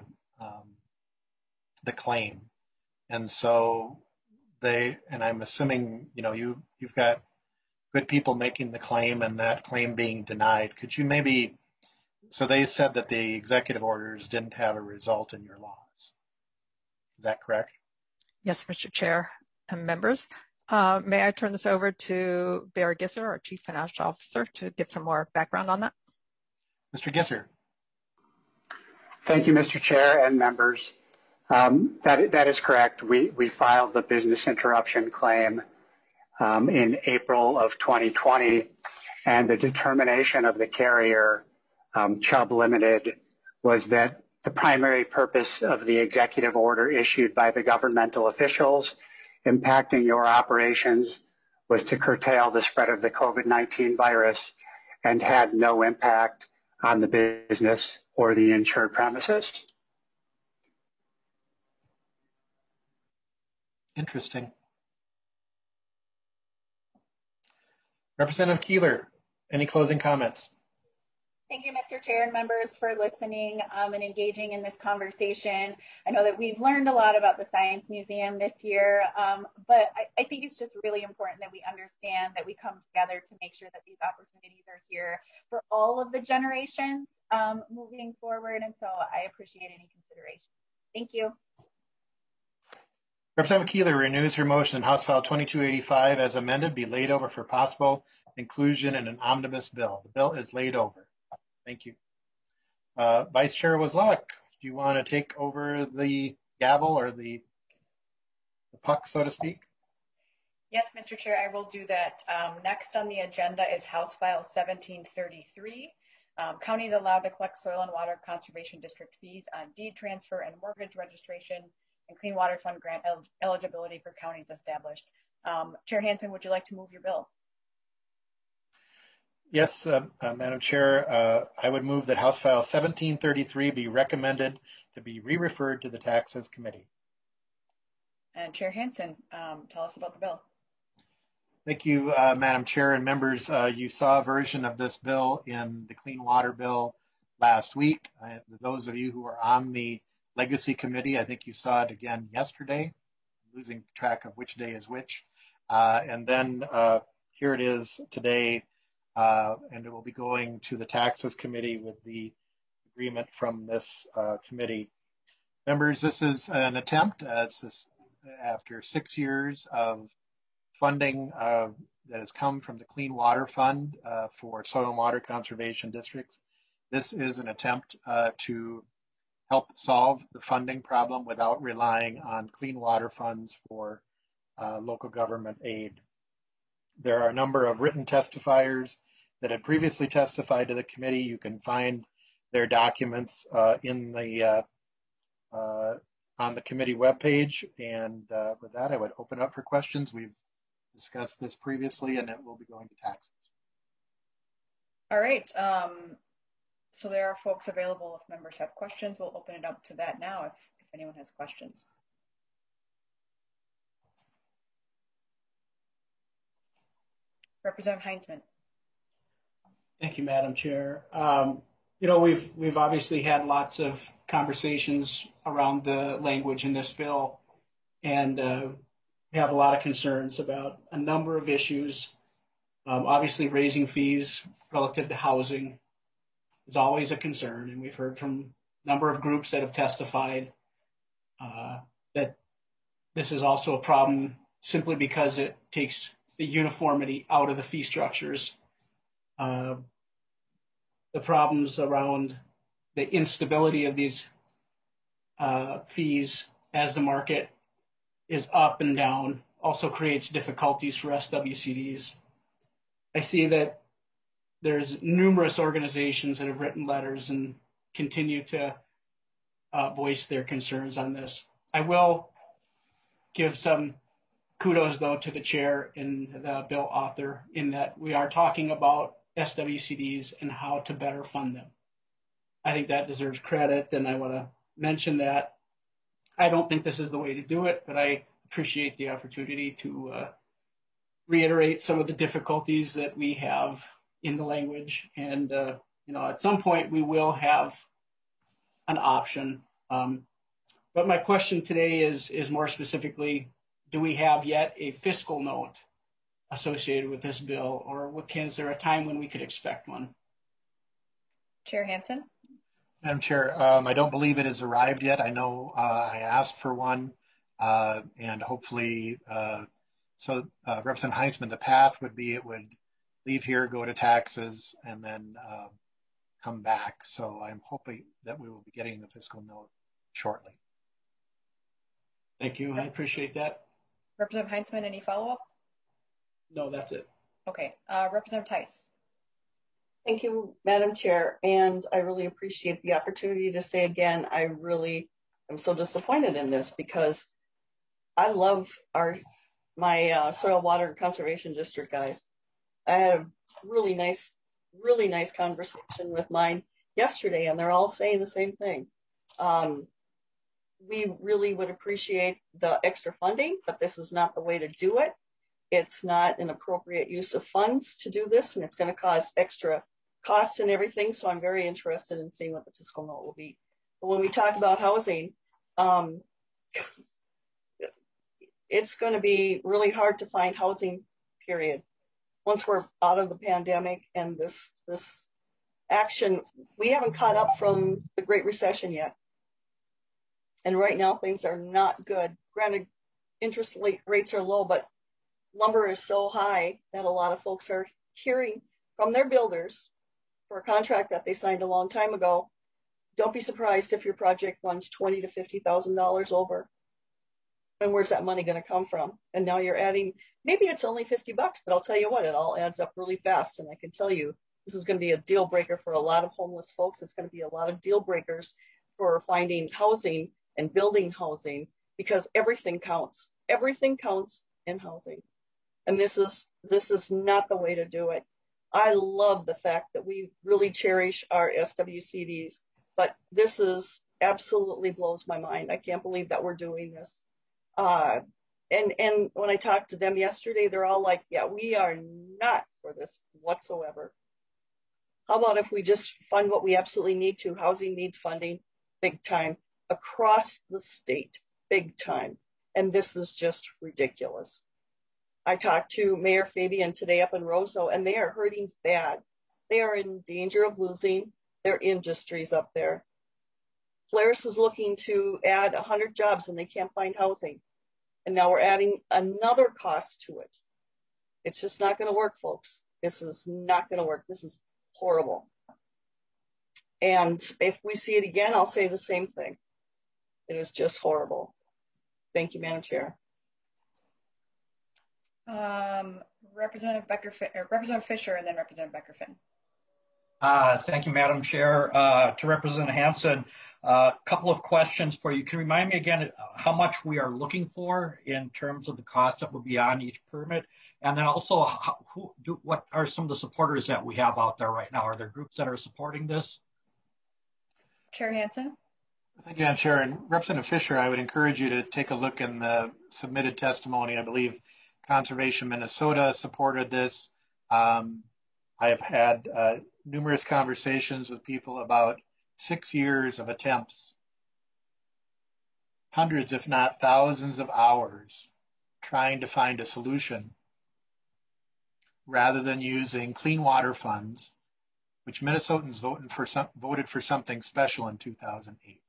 claim, and so and I'm assuming you've got good people making the claim and that claim being denied. Could you so they said that the executive orders didn't have a result in your laws. Is that correct? Yes, Mr. Chair and members. May I turn this over to Barry Gisser, our Chief Financial Officer, to give some more background on that? Mr. Gisser. Thank you, Mr. Chair and members. That is correct. We filed the business interruption claim in April of 2020, and the determination of the carrier, Chubb Limited, was that the primary purpose of the executive order issued by the governmental officials impacting your operations was to curtail the spread of the COVID-19 virus and had no impact on the business or the insured premises. Interesting. Representative Keeler, any closing comments? Thank you, Mr. Chair and members, for listening and engaging in this conversation. I know that we've learned a lot about the Science Museum this year, but I think it's just really important that we understand that we come together to make sure that these opportunities are here for all of the generations moving forward, and so I appreciate any consideration. Thank you. Representative Keeler renews her motion House File 2285 as amended be laid over for possible inclusion in an omnibus bill. The bill is laid over. Thank you. Vice Chair Wozniak, do you want to take over the gavel or the puck, so to speak? Yes, Mr. Chair, I will do that. Next on the agenda is House File 1733. Counties allowed to collect soil and water conservation district fees on deed transfer and mortgage registration and Clean Water Fund grant eligibility for counties established. Chair Hansen, would you like to move your bill? Yes, Madam Chair, I would move that House File 1733 be recommended to be re-referred to the Taxes Committee. And Chair Hansen, tell us about the bill. Thank you, Madam Chair and members. You saw a version of this bill in the Clean Water Bill last week. Those of you who are on the Legacy Committee, I think you saw it again yesterday, losing track of which day is which. And then here it is today, and it will be going to the Taxes Committee with the agreement from this committee. Members, this is an attempt, after 6 years of funding that has come from the Clean Water Fund for soil and water conservation districts. This is an attempt to help solve the funding problem without relying on clean water funds for local government aid. There are a number of written testifiers that had previously testified to the committee. You can find their documents in the on the committee webpage. And with that, I would open up for questions. We've discussed this previously, and it will be going to taxes. All right. So there are folks available if members have questions. We'll open it up to that now if anyone has questions. Representative Heinzman. Thank you, Madam Chair. You know, we've obviously had lots of conversations around the language in this bill, and we have a lot of concerns about a number of issues. Obviously, raising fees relative to housing is always a concern, and we've heard from a number of groups that have testified that this is also a problem simply because it takes the uniformity out of the fee structures. The problems around the instability of these fees as the market is up and down also creates difficulties for SWCDs. I see that there's numerous organizations that have written letters and continue to voice their concerns on this. I will give some kudos, though, to the chair and the bill author in that we are talking about SWCDs and how to better fund them. I think that deserves credit, and I want to mention that. I don't think this is the way to do it, but I appreciate the opportunity to reiterate some of the difficulties that we have in the language. And, you know, at some point we will have an option. But my question today is more specifically, do we have yet a fiscal note associated with this bill, or is there a time when we could expect one? Chair Hansen. Madam Chair, I don't believe it has arrived yet. I know I asked for one, and hopefully, Representative Heinzman, the path would be it would leave here, go to taxes, and then come back. So I'm hoping that we will be getting the fiscal note shortly. Thank you. I appreciate that. Representative Heinzman, any follow-up? No, that's it. Okay. Representative Tice. Thank you, Madam Chair. And I really appreciate the opportunity to say again, I really am so disappointed in this because I love my soil water conservation district guys. I had a really nice conversation with mine yesterday, and they're all saying the same thing. We really would appreciate the extra funding, but this is not the way to do it. It's not an appropriate use of funds to do this, and it's going to cause extra costs and everything. So I'm very interested in seeing what the fiscal note will be. But when we talk about housing, it's going to be really hard to find housing, period. Once we're out of the pandemic and this action, we haven't caught up from the Great Recession yet. And right now things are not good. Granted, interest rates are low, but lumber is so high that a lot of folks are hearing from their builders for a contract that they signed a long time ago. Don't be surprised if your project runs $20,000 to $50,000 over. And where's that money going to come from? And now you're adding, maybe it's only $50, but I'll tell you what, it all adds up really fast. And I can tell you, this is going to be a deal breaker for a lot of homeless folks. It's going to be a lot of deal breakers for finding housing and building housing, because everything counts. Everything counts in housing. And this is not the way to do it. I love the fact that we really cherish our SWCDs, but this is absolutely blows my mind. I can't believe that we're doing this. And when I talked to them yesterday, they're all like, yeah, we are not for this whatsoever. How about if we just fund what we absolutely need to? Housing needs funding, big time, across the state, big time. And this is just ridiculous. I talked to Mayor Fabian today up in Roseau, and they are hurting bad. They are in danger of losing their industries up there. Polaris is looking to add 100 jobs, and they can't find housing. And now we're adding another cost to it. It's just not going to work, folks. This is not going to work. This is horrible. And if we see it again, I'll say the same thing. It is just horrible. Thank you, Madam Chair. Representative Fisher, and then Representative Becker-Finn. Thank you, Madam Chair. To Representative Hansen, a couple of questions for you. Can you remind me again how much we are looking for in terms of the cost that will be on each permit? And then also, what are some of the supporters that we have out there right now? Are there groups that are supporting this? Chair Hansen. Thank you, Madam Chair. And Representative Fisher, I would encourage you to take a look in the submitted testimony. I believe Conservation Minnesota supported this. I have had numerous conversations with people about 6 years of attempts, hundreds, if not thousands of hours trying to find a solution rather than using clean water funds, which Minnesotans voted for something special in 2008.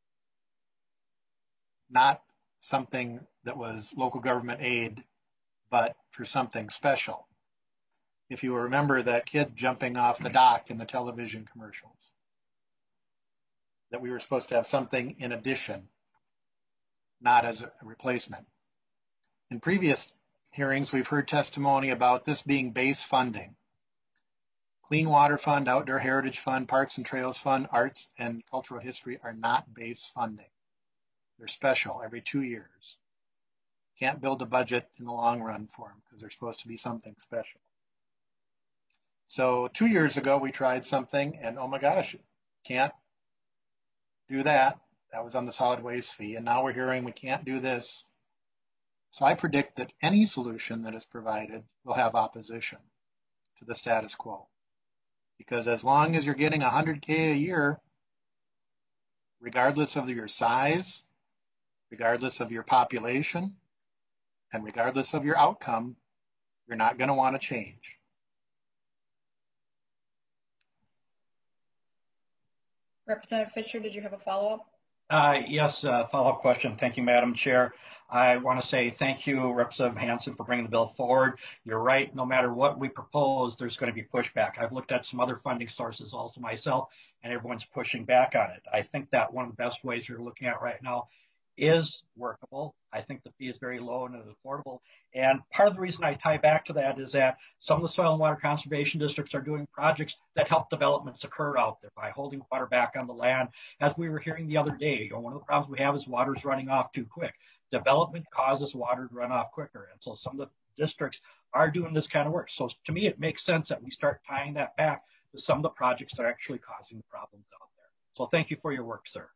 Not something that was local government aid, but for something special. If you remember that kid jumping off the dock in the television commercials, that we were supposed to have something in addition, not as a replacement. In previous hearings, we've heard testimony about this being base funding. Clean Water Fund, Outdoor Heritage Fund, Parks and Trails Fund, Arts and Cultural History are not base funding. They're special every 2 years. Can't build a budget in the long run for them because they're supposed to be something special. So 2 years ago, we tried something and oh my gosh, can't do that. That was on the solid waste fee. And now we're hearing we can't do this. So I predict that any solution that is provided will have opposition to the status quo. Because as long as you're getting $100K a year, regardless of your size, regardless of your population, and regardless of your outcome, you're not going to want to change. Representative Fisher, did you have a follow-up? Yes, follow-up question. Thank you, Madam Chair. I want to say thank you, Representative Hansen, for bringing the bill forward. You're right. No matter what we propose, there's going to be pushback. I've looked at some other funding sources also myself, and everyone's pushing back on it. I think that one of the best ways you're looking at right now is workable. I think the fee is very low and it's affordable. And part of the reason I tie back to that is that some of the soil and water conservation districts are doing projects that help developments occur out there by holding water back on the land. As we were hearing the other day, one of the problems we have is water's running off too quick. Development causes water to run off quicker. And so some of the districts are doing this kind of work. So to me, it makes sense that we start tying that back to some of the projects that are actually causing the problems out there. So thank you for your work, sir.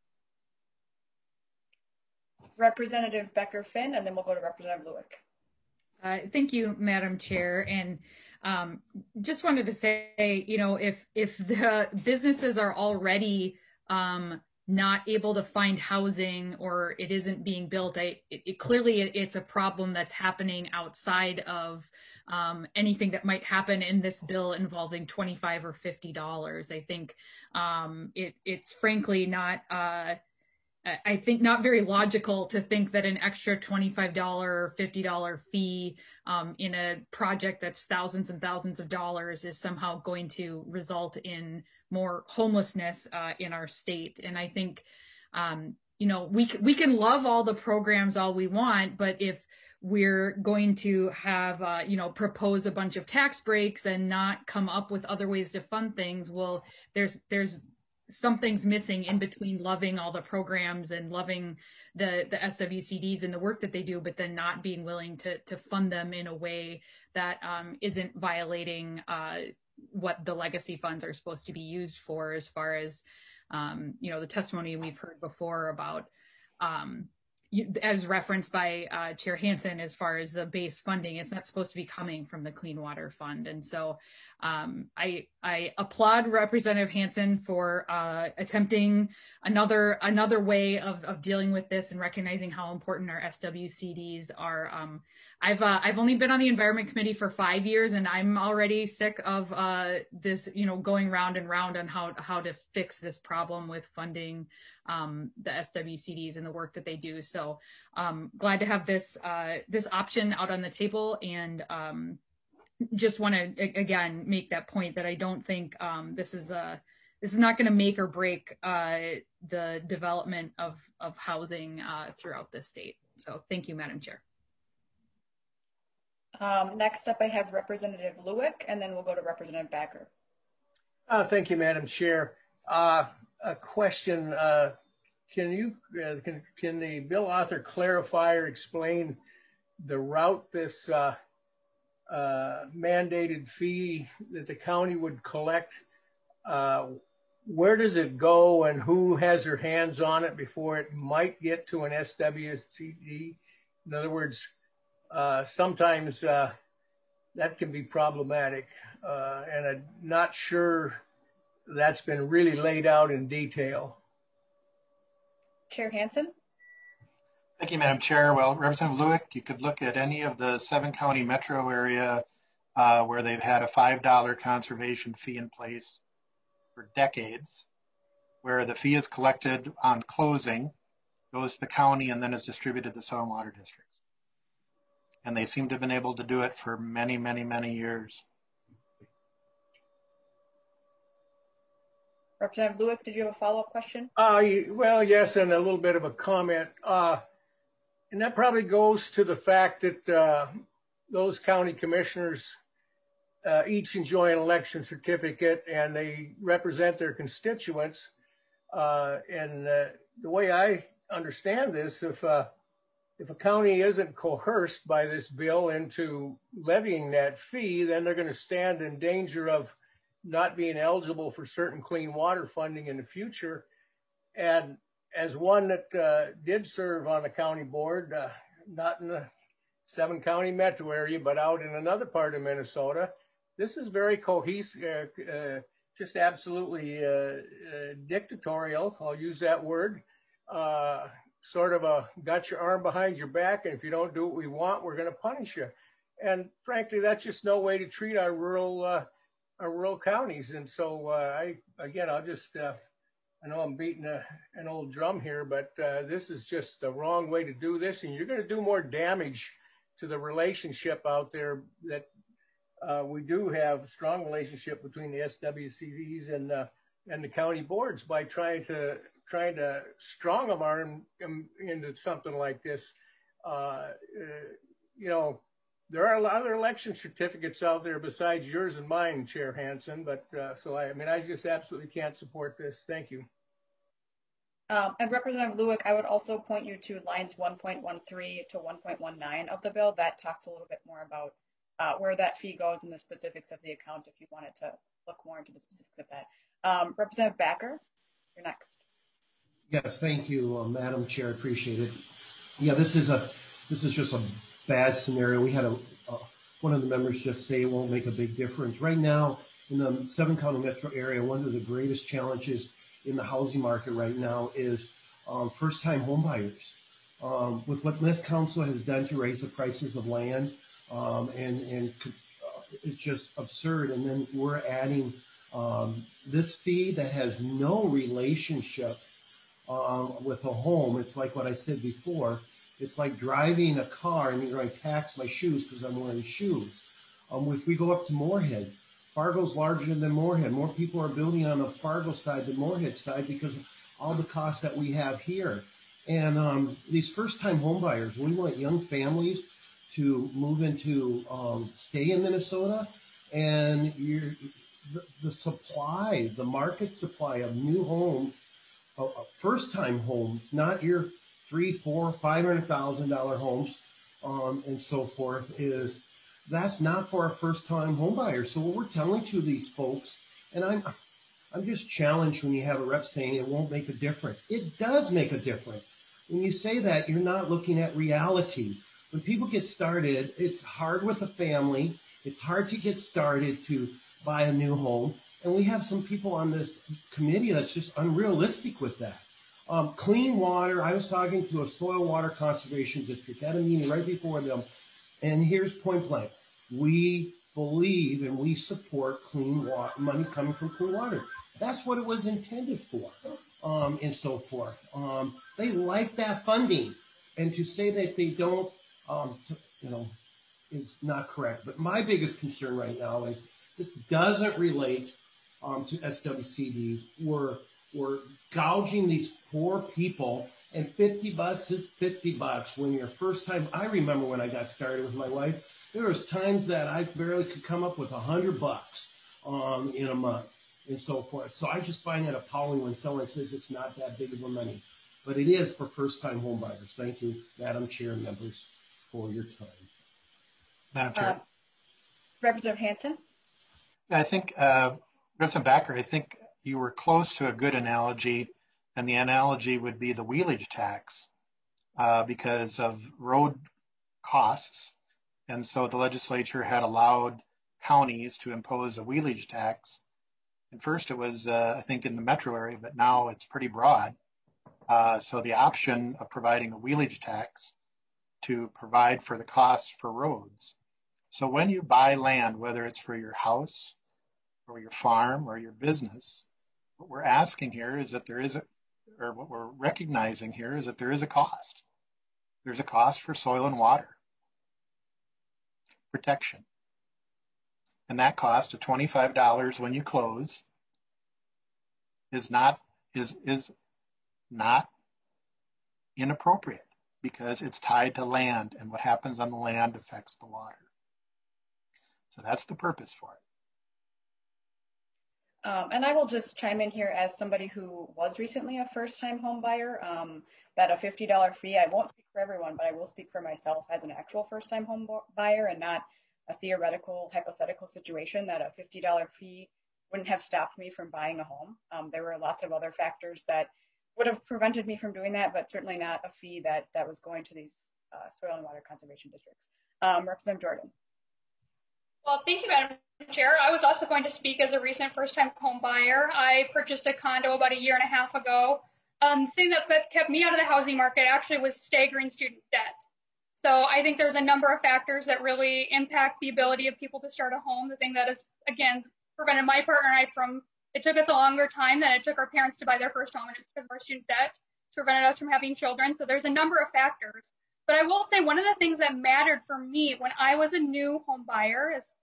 Representative Becker-Finn, and then we'll go to Representative Lueck. Thank you, Madam Chair. And just wanted to say, if the businesses are already not able to find housing or it isn't being built, clearly it's a problem that's happening outside of anything that might happen in this bill involving $25 or $50. I think it's frankly not I think not very logical to think that an extra $25 or $50 fee in a project that's thousands and thousands of dollars is somehow going to result in more homelessness in our state. And I think, we can love all the programs all we want, but if we're going to have, propose a bunch of tax breaks and not come up with other ways to fund things, well, there's something's missing in between loving all the programs and loving the SWCDs and the work that they do, but then not being willing to fund them in a way that isn't violating what the legacy funds are supposed to be used for, as far as, the testimony we've heard before about, as referenced by Chair Hansen, as far as the base funding, it's not supposed to be coming from the Clean Water Fund. And so I applaud Representative Hansen for attempting another way of dealing with this and recognizing how important our SWCDs are. I've only been on the Environment Committee for 5 years, and I'm already sick of this, going round and round on how to fix this problem with funding the SWCDs and the work that they do. So glad to have this option out on the table, and just want to again make that point that I don't think this is not going to make or break the development of housing throughout this state. So thank you, Madam Chair. Next up, I have Representative Lueck, and then we'll go to Representative Backer. Thank you, Madam Chair. A question: can the bill author clarify or explain the route this mandated fee that the county would collect? Where does it go, and who has their hands on it before it might get to an SWCD? In other words, sometimes that can be problematic, and I'm not sure that's been really laid out in detail. Chair Hansen. Thank you, Madam Chair. Well, Representative Lueck, you could look at any of the 7-county metro area where they've had a $5 conservation fee in place for decades, where the fee is collected on closing, goes to the county, and then is distributed to the soil and water districts. And they seem to have been able to do it for many, many, many years. Representative Lueck, did you have a follow-up question? Well, yes, and a little bit of a comment. And that probably goes to the fact that those county commissioners each enjoy an election certificate, and they represent their constituents. And the way I understand this, if a county isn't coerced by this bill into levying that fee, then they're going to stand in danger of not being eligible for certain clean water funding in the future. And as one that did serve on the county board, not in the 7-county metro area, but out in another part of Minnesota, this is very cohesive, just absolutely dictatorial. I'll use that word. Sort of got your arm behind your back, and if you don't do what we want, we're going to punish you. And frankly, that's just no way to treat our rural counties. And so I'll just, I know I'm beating an old drum here, but this is just the wrong way to do this. And you're going to do more damage to the relationship out there that we do have a strong relationship between the SWCDs and the county boards by trying to strong arm them into something like this. There are a lot of other election certificates out there besides yours and mine, Chair Hansen, but I just absolutely can't support this. Thank you. And Representative Lueck, I would also point you to lines 1.13 to 1.19 of the bill. That talks a little bit more about where that fee goes and the specifics of the account if you wanted to look more into the specifics of that. Representative Backer, you're next. Yes, thank you, Madam Chair. I appreciate it. Yeah, this is just a bad scenario. We had one of the members just say it won't make a big difference. Right now, in the 7-county metro area, one of the greatest challenges in the housing market right now is first-time homebuyers. With what this council has done to raise the prices of land, and it's just absurd. And then we're adding this fee that has no relationships with a home. It's like what I said before. It's like driving a car and you're going to tax my shoes because I'm wearing shoes. If we go up to Moorhead, Fargo's larger than Moorhead. More people are building on the Fargo side than Moorhead side because of all the costs that we have here. And these first-time homebuyers, we want young families to move into, stay in Minnesota, and the supply, the market supply of new homes, first-time homes, not your $300,000, $400,000, $500,000 homes, and so forth, is that's not for our first-time homebuyers. So what we're telling to these folks, and I'm just challenged when you have a rep saying it won't make a difference. It does make a difference. When you say that, you're not looking at reality. When people get started, it's hard with a family. It's hard to get started to buy a new home. And we have some people on this committee that's just unrealistic with that. Clean water, I was talking to a soil water conservation district at a meeting right before them, and here's point blank. We believe and we support clean water, money coming from clean water. That's what it was intended for, and so forth. They like that funding, and to say that they don't, is not correct. But my biggest concern right now is this doesn't relate to SWCD. We're gouging these poor people, and $50 is $50 when you're first time. I remember when I got started with my wife, there was times that I barely could come up with $100 in a month and so forth. So I just find that appalling when someone says it's not that big of a money, but it is for first time home buyers. Thank you, Madam Chair and members, for your time. Madam Chair. Representative Hansen. I think, Representative Backer, I think you were close to a good analogy, and the analogy would be the wheelage tax because of road costs. And so the legislature had allowed counties to impose a wheelage tax. And first it was, I think, in the metro area, but now it's pretty broad. So the option of providing a wheelage tax to provide for the costs for roads. So when you buy land, whether it's for your house or your farm or your business, what we're asking here is that there is what we're recognizing here is that there is a cost. There's a cost for soil and water protection. And that cost of $25 when you close is not inappropriate because it's tied to land, and what happens on the land affects the water. So that's the purpose for it. And I will just chime in here as somebody who was recently a first-time home buyer, that a $50 fee, I won't speak for everyone, but I will speak for myself as an actual first-time home buyer and not a theoretical, hypothetical situation, that a $50 fee wouldn't have stopped me from buying a home. There were lots of other factors that would have prevented me from doing that, but certainly not a fee that was going to these soil and water conservation districts. Representative Jordan. Well, thank you, Madam Chair. I was also going to speak as a recent first-time home buyer. I purchased a condo about 1.5 years ago. The thing that kept me out of the housing market actually was staggering student debt. So I think there's a number of factors that really impact the ability of people to start a home. The thing that has, again, prevented my partner and I from, it took us a longer time than it took our parents to buy their first home, and it's because of our student debt. It's prevented us from having children. So there's a number of factors. But I will say one of the things that mattered for me when I was a new home buyer, as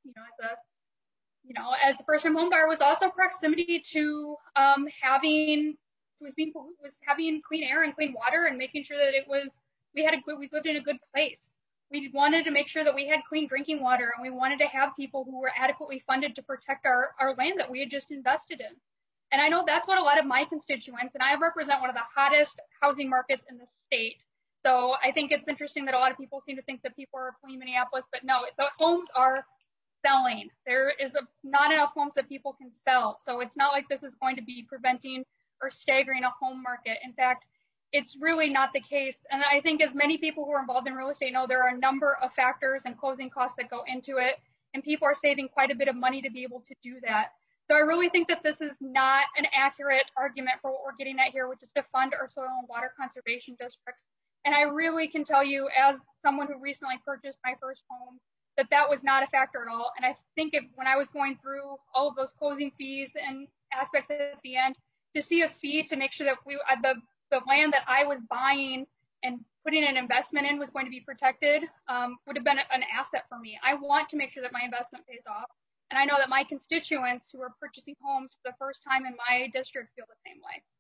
a first-time home buyer, was also proximity to having clean air and clean water, and making sure that we lived in a good place. We wanted to make sure that we had clean drinking water, and we wanted to have people who were adequately funded to protect our land that we had just invested in. And I know that's what a lot of my constituents, and I represent one of the hottest housing markets in the state. So I think it's interesting that a lot of people seem to think that people are fleeing Minneapolis, but no, the homes are selling. There is not enough homes that people can sell. So it's not like this is going to be preventing or staggering a home market. In fact, it's really not the case. And I think as many people who are involved in real estate know, there are a number of factors and closing costs that go into it, and people are saving quite a bit of money to be able to do that. So I really think that this is not an accurate argument for what we're getting at here, which is to fund our soil and water conservation districts. And I really can tell you, as someone who recently purchased my first home, that was not a factor at all. And I think when I was going through all of those closing fees and aspects at the end, to see a fee to make sure that the land that I was buying and putting an investment in was going to be protected would have been an asset for me. I want to make sure that my investment pays off. And I know that my constituents who are purchasing homes for the first time in my district feel the same way.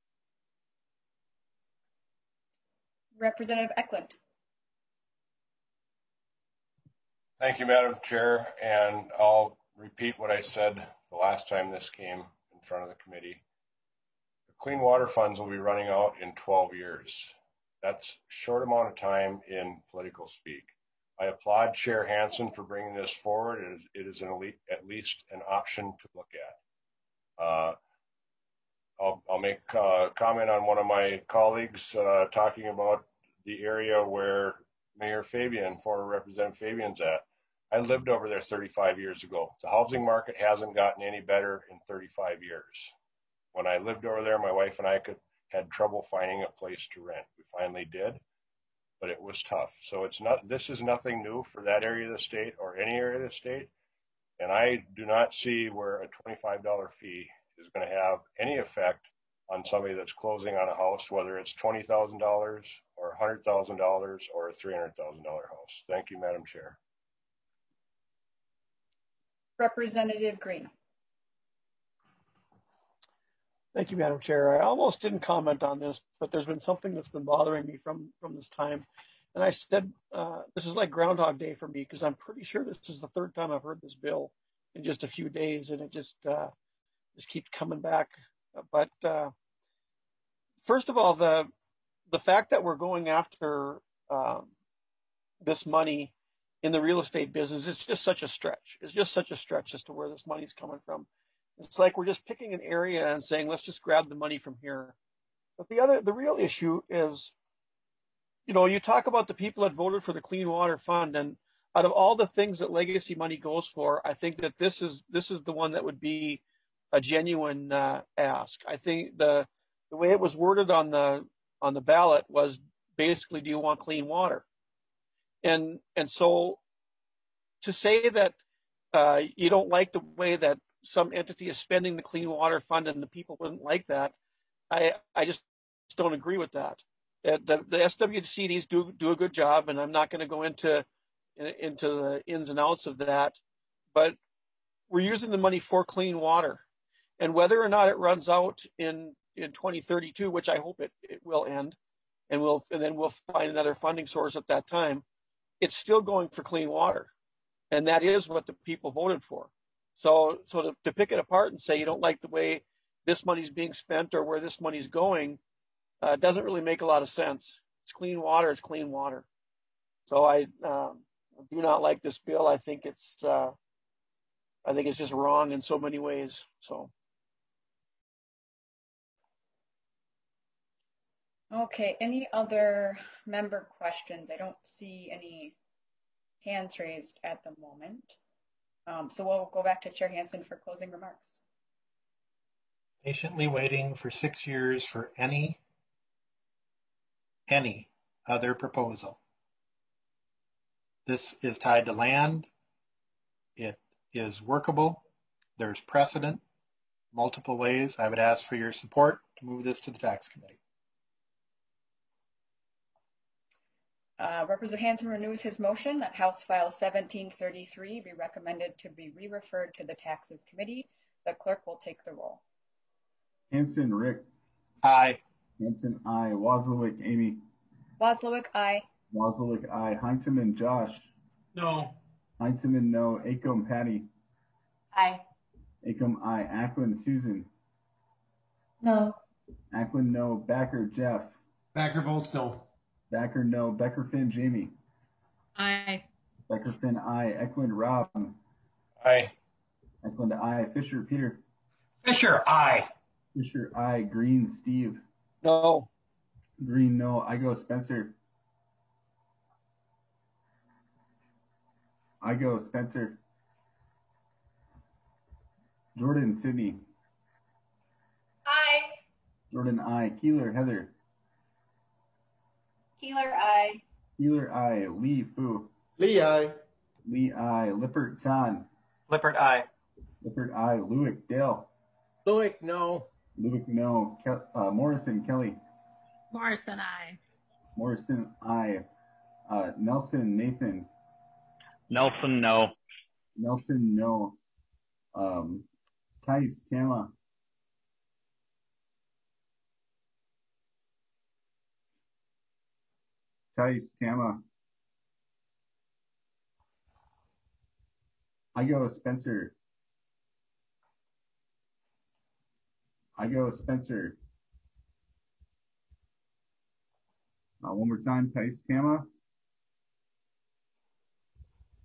Representative Eklund. Thank you, Madam Chair, and I'll repeat what I said the last time this came in front of the committee. The Clean Water Funds will be running out in 12 years. That's a short amount of time in political speak. I applaud Chair Hansen for bringing this forward. It is at least an option to look at. I'll make a comment on one of my colleagues talking about the area where Mayor Fabian, former Representative Fabian's at. I lived over there 35 years ago. The housing market hasn't gotten any better in 35 years. When I lived over there, my wife and I had trouble finding a place to rent. We finally did, but it was tough. So this is nothing new for that area of the state or any area of the state. And I do not see where a $25 fee is going to have any effect on somebody that's closing on a house, whether it's $20,000 or $100,000 or a $300,000 house. Thank you, Madam Chair. Representative Green. Thank you, Madam Chair. I almost didn't comment on this, but there's been something that's been bothering me from this time. And I said, this is like Groundhog Day for me, because I'm pretty sure this is the third time I've heard this bill in just a few days, and it just keeps coming back. But first of all, the fact that we're going after this money in the real estate business is just such a stretch. It's just such a stretch as to where this money's coming from. It's like we're just picking an area and saying, let's just grab the money from here. But the real issue is, you talk about the people that voted for the Clean Water Fund, and out of all the things that legacy money goes for, I think that this is the one that would be a genuine ask. I think the way it was worded on the ballot was basically, do you want clean water? And so to say that you don't like the way that some entity is spending the Clean Water Fund and the people wouldn't like that, I just don't agree with that. The SWCDs do a good job, and I'm not going to go into the ins and outs of that, but we're using the money for clean water. And whether or not it runs out in 2032, which I hope it will end, and then we'll find another funding source at that time, it's still going for clean water. And that is what the people voted for. So to pick it apart and say you don't like the way this money's being spent or where this money's going doesn't really make a lot of sense. It's clean water. It's clean water. So I do not like this bill. I think it's just wrong in so many ways. So. Okay, any other member questions? I don't see any hands raised at the moment. So we'll go back to Chair Hansen for closing remarks. Patiently waiting for 6 years for any other proposal. This is tied to land. It is workable. There's precedent, multiple ways. I would ask for your support to move this to the Tax Committee. Representative Hansen renews his motion that House File 1733 be recommended to be re-referred to the Taxes Committee. The clerk will take the roll. Hansen, Rick. Aye. Hansen, aye. Wozlowick, Amy. Wozlowick, aye. Wozlowick, aye. Heinzeman, Josh. No. Heinzeman, no. Acom, Patty. Aye. Acom, aye. Acklin, Susan. No. Acklin, no. Backer, Jeff. Backer votes no. Backer, no. Beckerfin, Jamie. Aye. Beckerfin, aye. Eklund, Rob. Aye. Eklund, aye. Fisher, Peter. Fisher, aye. Fisher, aye. Green, Steve. No. Green, no. I go Spencer. I go Spencer. Jordan, Sydney. Aye. Jordan, aye. Keeler, Heather. Keeler, aye. Keeler, aye. Lee, Fu. Lee, aye. Lee, aye. Lippert, Tan. Lippert, aye. Lippert, aye. Lewick, Dale. Lewick, no. Lewick, no. Morrison, Kelly. Morrison, aye. Morrison, aye. Nelson, Nathan. Nelson, no. Nelson, no. Tice, Tama. Tice, Tama. I go Spencer. I go Spencer. One more time, Tice, Tama.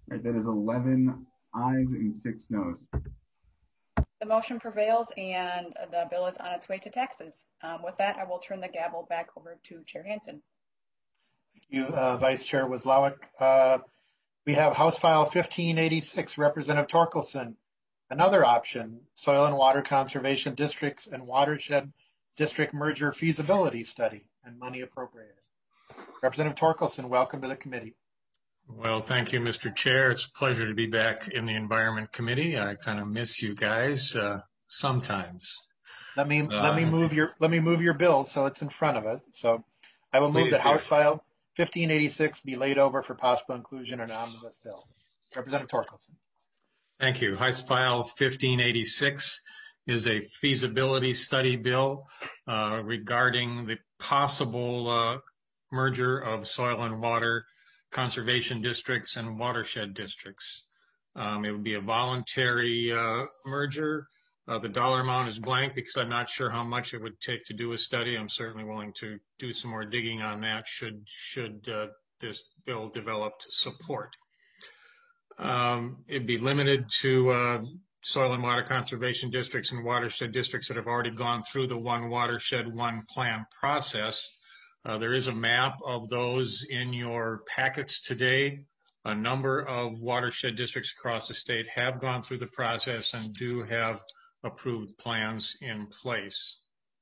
Right, that is 11 ayes and 6 noes. The motion prevails and the bill is on its way to taxes. With that, I will turn the gavel back over to Chair Hansen. Thank you, Vice Chair Wozlawek. We have House File 1586, Representative Torkelson. Another option, Soil and Water Conservation Districts and Watershed District Merger Feasibility Study and money appropriated. Representative Torkelson, welcome to the committee. Well, thank you, Mr. Chair. It's a pleasure to be back in the Environment Committee. I kind of miss you guys sometimes. Let me move your bill so it's in front of us. So I will move that House File 1586 be laid over for possible inclusion in an omnibus bill. Representative Torkelson. Thank you. House File 1586 is a feasibility study bill regarding the possible merger of soil and water conservation districts and watershed districts. It would be a voluntary merger. The dollar amount is blank because I'm not sure how much it would take to do a study. I'm certainly willing to do some more digging on that should this bill develop support. It'd be limited to soil and water conservation districts and watershed districts that have already gone through the One Watershed, One Plan process. There is a map of those in your packets today. A number of watershed districts across the state have gone through the process and do have approved plans in place.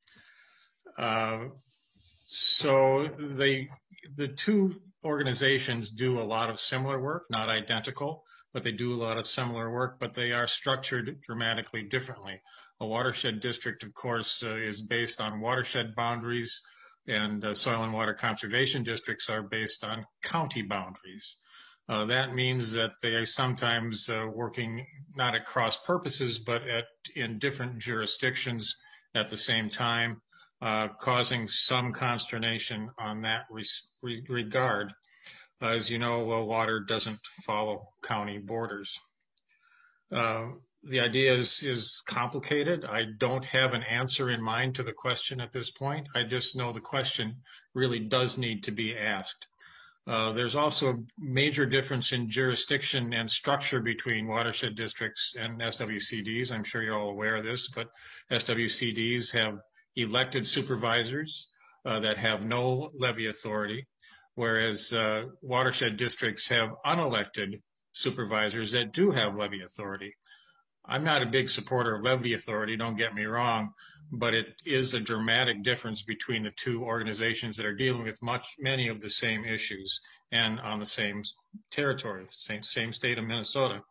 So the two organizations do a lot of similar work, not identical, but they do a lot of similar work, but they are structured dramatically differently. A watershed district, of course, is based on watershed boundaries, and soil and water conservation districts are based on county boundaries. That means that they are sometimes working not at cross purposes, but in different jurisdictions at the same time, causing some consternation on that regard. As you know, water doesn't follow county borders. The idea is complicated. I don't have an answer in mind to the question at this point. I just know the question really does need to be asked. There's also a major difference in jurisdiction and structure between watershed districts and SWCDs. I'm sure you're all aware of this, but SWCDs have elected supervisors that have no levy authority, whereas watershed districts have unelected supervisors that do have levy authority. I'm not a big supporter of levy authority, don't get me wrong, but it is a dramatic difference between the two organizations that are dealing with many of the same issues and on the same territory, same state of Minnesota.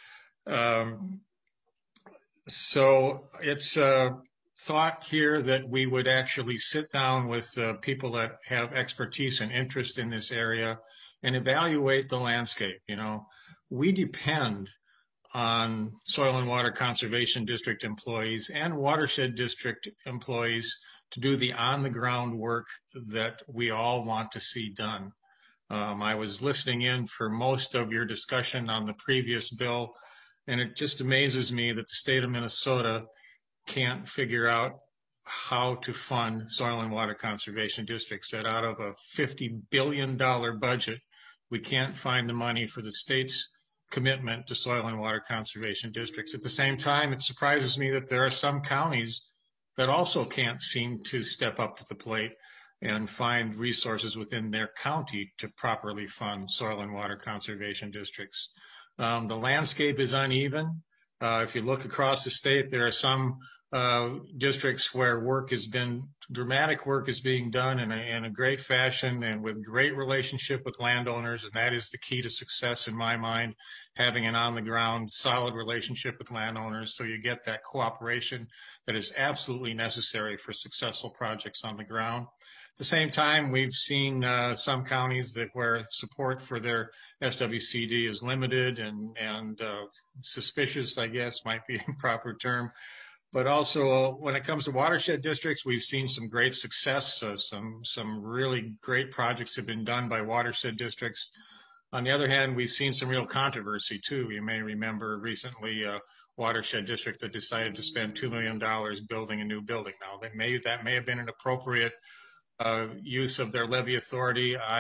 So it's thought here that we would actually sit down with people that have expertise and interest in this area and evaluate the landscape. You know, we depend on soil and water conservation district employees and watershed district employees to do the on-the-ground work that we all want to see done. I was listening in for most of your discussion on the previous bill, and it just amazes me that the state of Minnesota can't figure out how to fund soil and water conservation districts, that out of a $50 billion budget, we can't find the money for the state's commitment to soil and water conservation districts. At the same time, it surprises me that there are some counties that also can't seem to step up to the plate and find resources within their county to properly fund soil and water conservation districts. The landscape is uneven. If you look across the state, there are some districts where dramatic work is being done in a great fashion and with great relationship with landowners, and that is the key to success in my mind, having an on-the-ground solid relationship with landowners so you get that cooperation that is absolutely necessary for successful projects on the ground. At the same time, we've seen some counties where support for their SWCD is limited and suspicious, I guess, might be a proper term. But also, when it comes to watershed districts, we've seen some great success. Some really great projects have been done by watershed districts. On the other hand, we've seen some real controversy too. You may remember recently a watershed district that decided to spend $2 million building a new building. Now, that may have been an appropriate use of their levy authority. I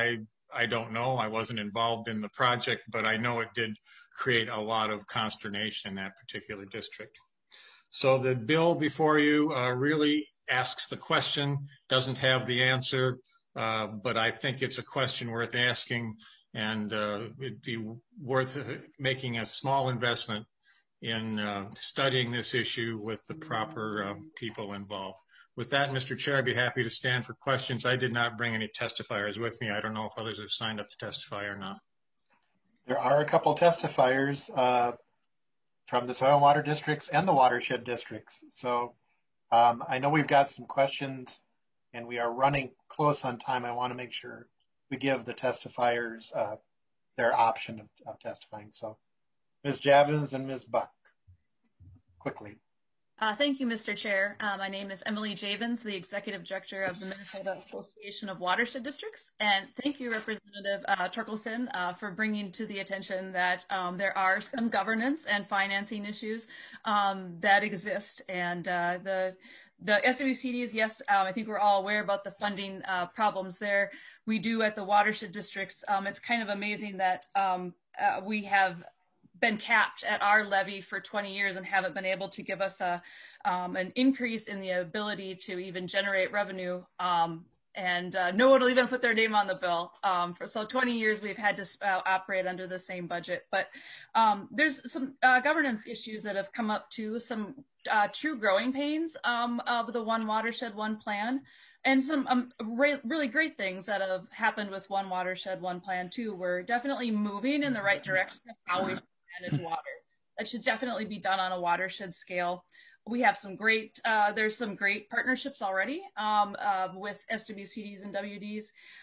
I don't know. I wasn't involved in the project, but I know it did create a lot of consternation in that particular district. So the bill before you really asks the question, doesn't have the answer, but I think it's a question worth asking, and it'd be worth making a small investment in studying this issue with the proper people involved. With that, Mr. Chair, I'd be happy to stand for questions. I did not bring any testifiers with me. I don't know if others have signed up to testify or not. There are a couple testifiers from the soil and water districts and the watershed districts. So I know we've got some questions and we are running close on time. I want to make sure we give the testifiers their option of testifying. So Ms. Javins and Ms. Buck, quickly. Thank you, Mr. Chair. My name is Emily Javins, the Executive Director of the Minnesota Association of Watershed Districts. And thank you, Representative Torkelson, for bringing to the attention that there are some governance and financing issues that exist. And the SWCDs, yes, I think we're all aware about the funding problems there. We do at the watershed districts. It's kind of amazing that we have been capped at our levy for 20 years and haven't been able to give us an increase in the ability to even generate revenue. And no one will even put their name on the bill. So 20 years we've had to operate under the same budget. But there's some governance issues that have come up too, some true growing pains of the One Watershed, One Plan. And some really great things that have happened with One Watershed, One Plan too. We're definitely moving in the right direction of how we manage water. That should definitely be done on a watershed scale. We have some great, there's some great partnerships already with SWCDs and WDs.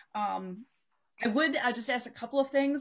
I would just ask a couple of things.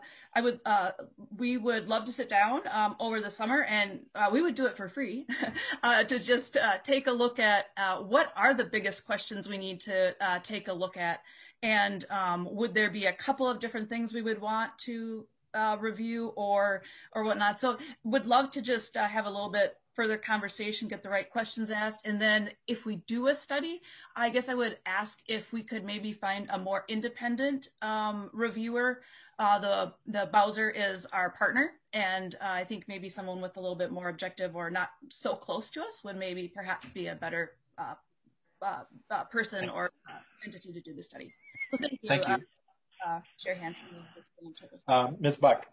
We would love to sit down over the summer, and we would do it for free to just take a look at what are the biggest questions we need to take a look at, and would there be a couple of different things we would want to review or whatnot. So would love to just have a little bit further conversation, get the right questions asked. And then if we do a study, I guess I would ask if we could maybe find a more independent reviewer. The Bowser is our partner. And I think maybe someone with a little bit more objective or not so close to us would maybe perhaps be a better person or entity to do the study. So thank you. Thank you. Chair Hansen. Ms. Buck.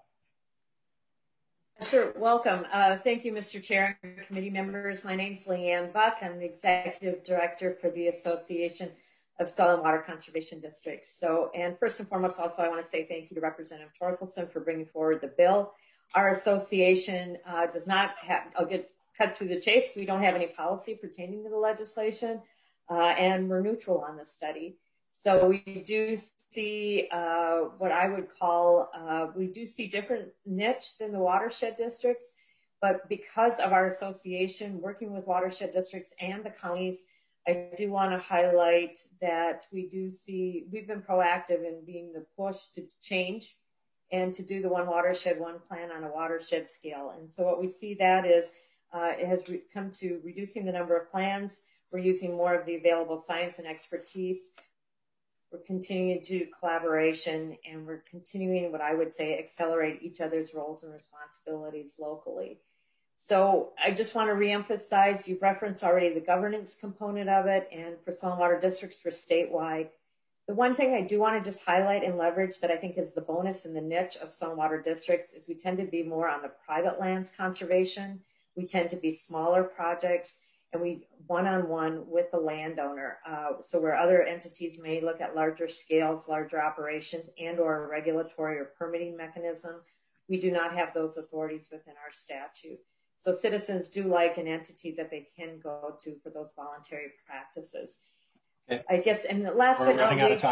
Sure, welcome. Thank you, Mr. Chair and committee members. My name is Leanne Buck. I'm the Executive Director for the Association of Soil and Water Conservation Districts. And first and foremost, also, I want to say thank you to Representative Torkelson for bringing forward the bill. Our association does not have, I'll get cut to the chase, we don't have any policy pertaining to the legislation, and we're neutral on this study. So we do see what I would call, we do see different niche than the watershed districts, but because of our association working with watershed districts and the counties, I do want to highlight that we do see, we've been proactive in being the push to change and to do the One Watershed, One Plan on a watershed scale. And so what we see that is it has come to reducing the number of plans. We're using more of the available science and expertise. We're continuing to do collaboration, and we're continuing what I would say accelerate each other's roles and responsibilities locally. So I just want to reemphasize, you've referenced already the governance component of it, and for soil and water districts for statewide. The one thing I do want to just highlight and leverage that I think is the bonus and the niche of soil and water districts is we tend to be more on the private lands conservation. We tend to be smaller projects, and we one-on-one with the landowner. So where other entities may look at larger scales, larger operations, and or a regulatory or permitting mechanism, we do not have those authorities within our statute. So citizens do like an entity that they can go to for those voluntary practices. Okay. I guess, and the last but not least,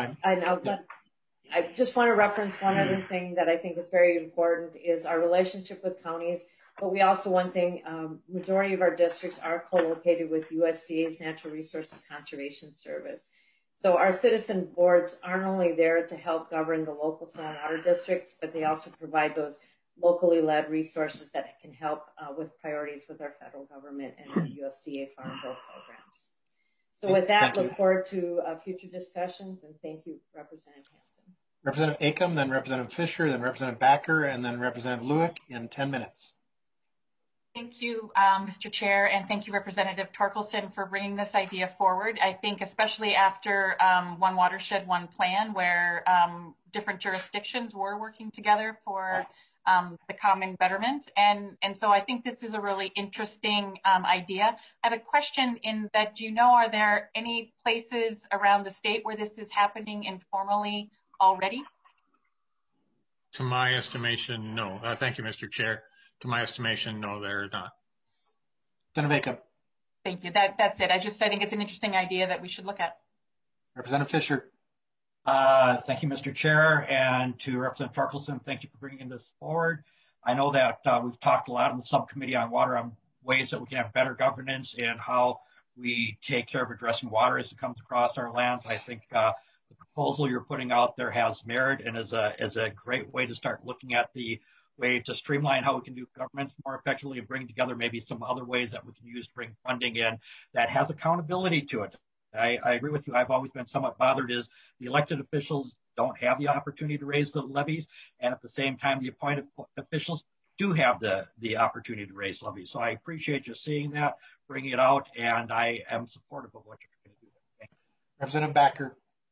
I just want to reference one other thing that I think is very important is our relationship with counties. But we also, one thing, majority of our districts are co-located with USDA's Natural Resources Conservation Service. So our citizen boards aren't only there to help govern the local soil and water districts, but they also provide those locally led resources that can help with priorities with our federal government and our USDA Farm Bill programs. So with that, look forward to future discussions, and thank you, Representative Hansen. Representative Acom, then Representative Fisher, then Representative Backer, and then Representative Lueck in 10 minutes. Thank you, Mr. Chair, and thank you, Representative Torkelson, for bringing this idea forward. I think especially after One Watershed, One Plan, where different jurisdictions were working together for the common betterment. And so I think this is a really interesting idea. I have a question in that, do you know, are there any places around the state where this is happening informally already? To my estimation, no. Thank you, Mr. Chair. To my estimation, no, they're not. Senator Acom. Thank you. That's it. I think it's an interesting idea that we should look at. Representative Fisher. Thank you, Mr. Chair, and to Representative Torkelson, thank you for bringing this forward. I know that we've talked a lot in the subcommittee on water on ways that we can have better governance and how we take care of addressing water as it comes across our lands. I think the proposal you're putting out there has merit and is a great way to start looking at the way to streamline how we can do government more effectively and bring together maybe some other ways that we can use to bring funding in that has accountability to it. I agree with you. I've always been somewhat bothered is the elected officials don't have the opportunity to raise the levies, and at the same time, the appointed officials do have the opportunity to raise levies. So I appreciate you seeing that, bringing it out, and I am supportive of what you're going to do. Thank you. Representative Backer.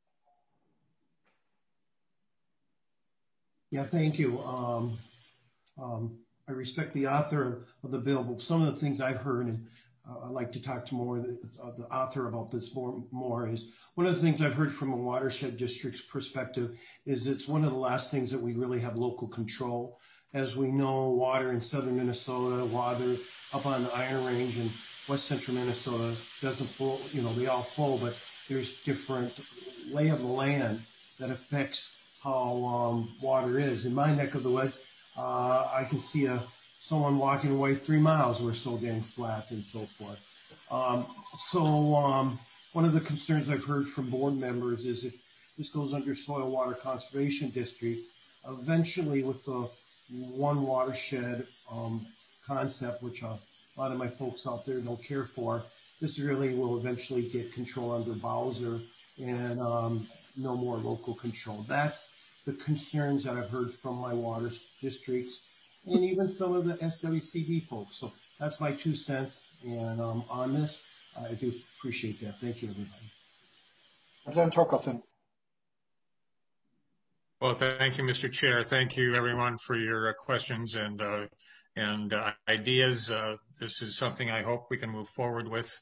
Yeah, thank you. I respect the author of the bill, but some of the things I've heard, and I'd like to talk to the author about this more is one of the things I've heard from a watershed district's perspective is it's one of the last things that we really have local control. As we know, water in southern Minnesota, water up on the Iron Range and west central Minnesota doesn't flow, they all flow, but there's different lay of the land that affects how water is. In my neck of the woods, I can see someone walking away 3 miles. We're so dang flat and so forth. One of the concerns I've heard from board members is if this goes under Soil Water Conservation District, eventually with the one watershed concept, which a lot of my folks out there don't care for, this really will eventually get control under Bowser and no more local control. That's the concerns that I've heard from my water districts and even some of the SWCD folks. So that's my 2 cents. And on this, I do appreciate that. Thank you, everybody. Representative Torkelson. Well, thank you, Mr. Chair. Thank you, everyone, for your questions and ideas. This is something I hope we can move forward with.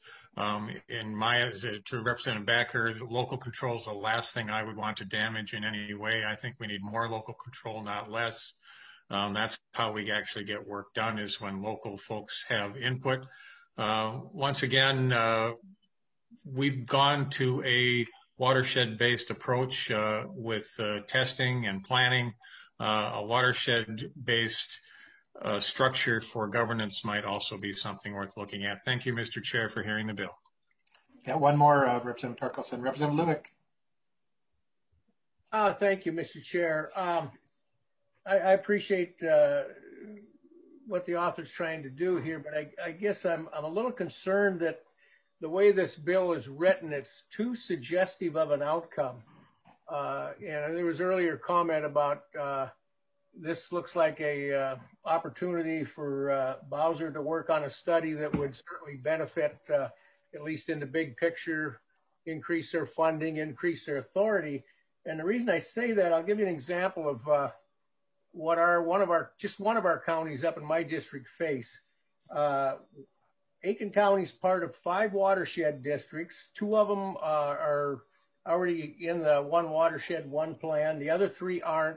To Representative Backer, local control is the last thing I would want to damage in any way. I think we need more local control, not less. That's how we actually get work done, is when local folks have input. Once again, we've gone to a watershed-based approach with testing and planning. A watershed-based structure for governance might also be something worth looking at. Thank you, Mr. Chair, for hearing the bill. Yeah, one more, Representative Torkelson. Representative Lueck. Thank you, Mr. Chair. I appreciate what the author's trying to do here, but I guess I'm a little concerned that the way this bill is written, it's too suggestive of an outcome. And there was earlier comment about this looks like a opportunity for Bowser to work on a study that would certainly benefit, at least in the big picture, increase their funding, increase their authority. And the reason I say that, I'll give you an example of what one of our counties up in my district face. Aiken County is part of 5 watershed districts. 2 of them are already in the One Watershed, One Plan. The other 3 aren't.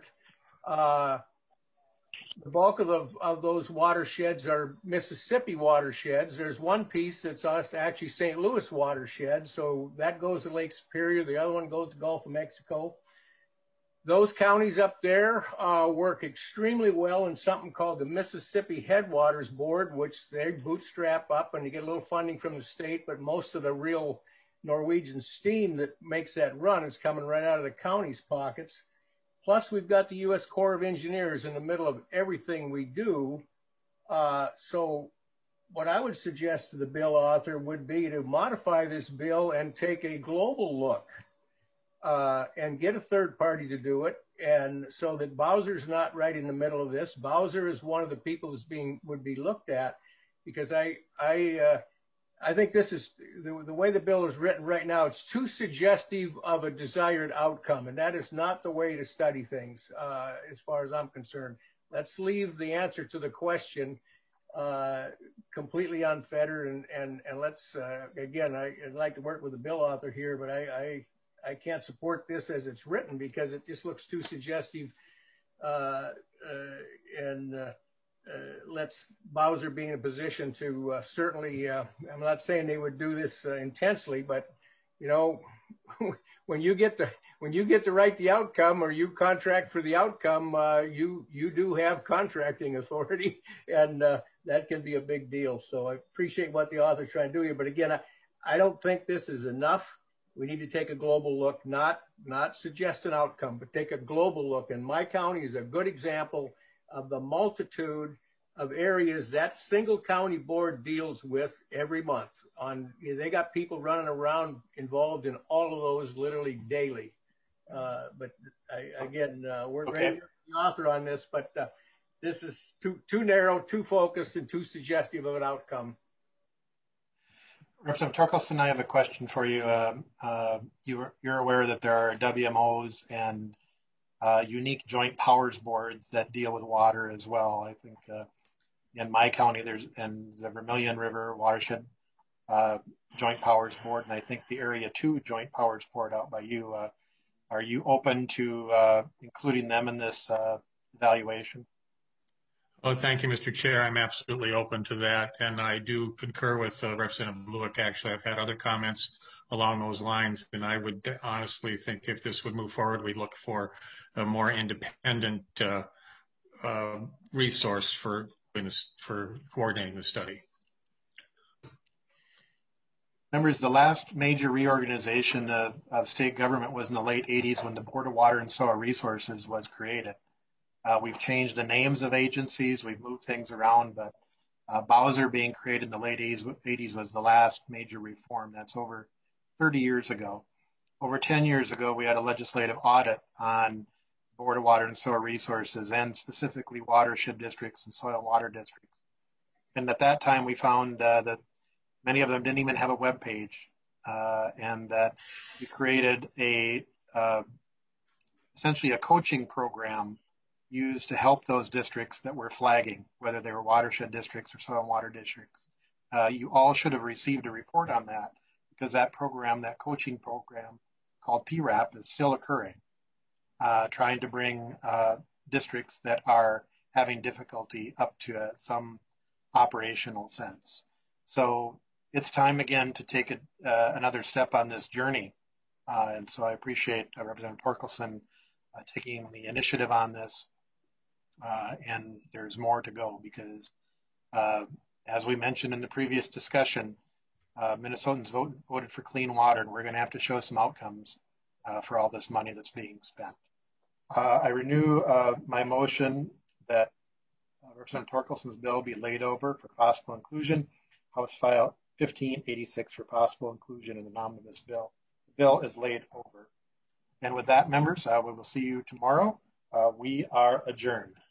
The bulk of those watersheds are Mississippi watersheds. There's one piece that's actually St. Louis watershed, so that goes to Lake Superior. The other one goes to Gulf of Mexico. Those counties up there work extremely well in something called the Mississippi Headwaters Board, which they bootstrap up and you get a little funding from the state, but most of the real Norwegian steam that makes that run is coming right out of the county's pockets. Plus, we've got the U.S. Corps of Engineers in the middle of everything we do. So what I would suggest to the bill author would be to modify this bill and take a global look and get a third party to do it and so that Bowser's not right in the middle of this. Bowser is one of the people that's would be looked at, because I think this is the way the bill is written right now. It's too suggestive of a desired outcome, and that is not the way to study things, as far as I'm concerned. Let's leave the answer to the question completely unfettered, and let's again, I'd like to work with the bill author here, but I can't support this as it's written because it just looks too suggestive, and let's Bowser be in a position to certainly, I'm not saying they would do this intensely, but you know, when you get to write the outcome, or you contract for the outcome, you do have contracting authority, and that can be a big deal. So I appreciate what the author's trying to do here, but again, I don't think this is enough. We need to take a global look, not suggest an outcome, but take a global look. And my county is a good example of the multitude of areas that single county board deals with every month. They got people running around involved in all of those literally daily. But we're going to hear the author on this, but this is too narrow, too focused, and too suggestive of an outcome. Representative Torkelson, I have a question for you. You're aware that there are WMOs and unique joint powers boards that deal with water as well. I think in my county, and the Vermilion River Watershed Joint Powers Board, and I think the Area 2 Joint Powers Board out by you. Are you open to including them in this evaluation? Oh, thank you, Mr. Chair. I'm absolutely open to that. And I do concur with Representative Lueck. Actually, I've had other comments along those lines. And I would honestly think if this would move forward, we'd look for a more independent resource for coordinating the study. Members, the last major reorganization of state government was in the late 80s when the Board of Water and Soil Resources was created. We've changed the names of agencies, we've moved things around, but Bowser being created in the late 80s was the last major reform. That's over 30 years ago. Over 10 years ago, we had a legislative audit on Board of Water and Soil Resources, and specifically watershed districts and soil water districts. And at that time, we found that many of them didn't even have a web page, and that we created essentially a coaching program used to help those districts that were flagging, whether they were watershed districts or soil and water districts. You all should have received a report on that, because that program, that coaching program called PRAP, is still occurring, trying to bring districts that are having difficulty up to some operational sense. So it's time again to take another step on this journey. And so I appreciate Representative Torkelson taking the initiative on this. And there's more to go, because as we mentioned in the previous discussion, Minnesotans voted for clean water, and we're going to have to show some outcomes for all this money that's being spent. I renew my motion that Representative Torkelson's bill be laid over for possible inclusion, House File 1586 for possible inclusion in the omnibus bill. The bill is laid over. And with that, members, we will see you tomorrow. We are adjourned.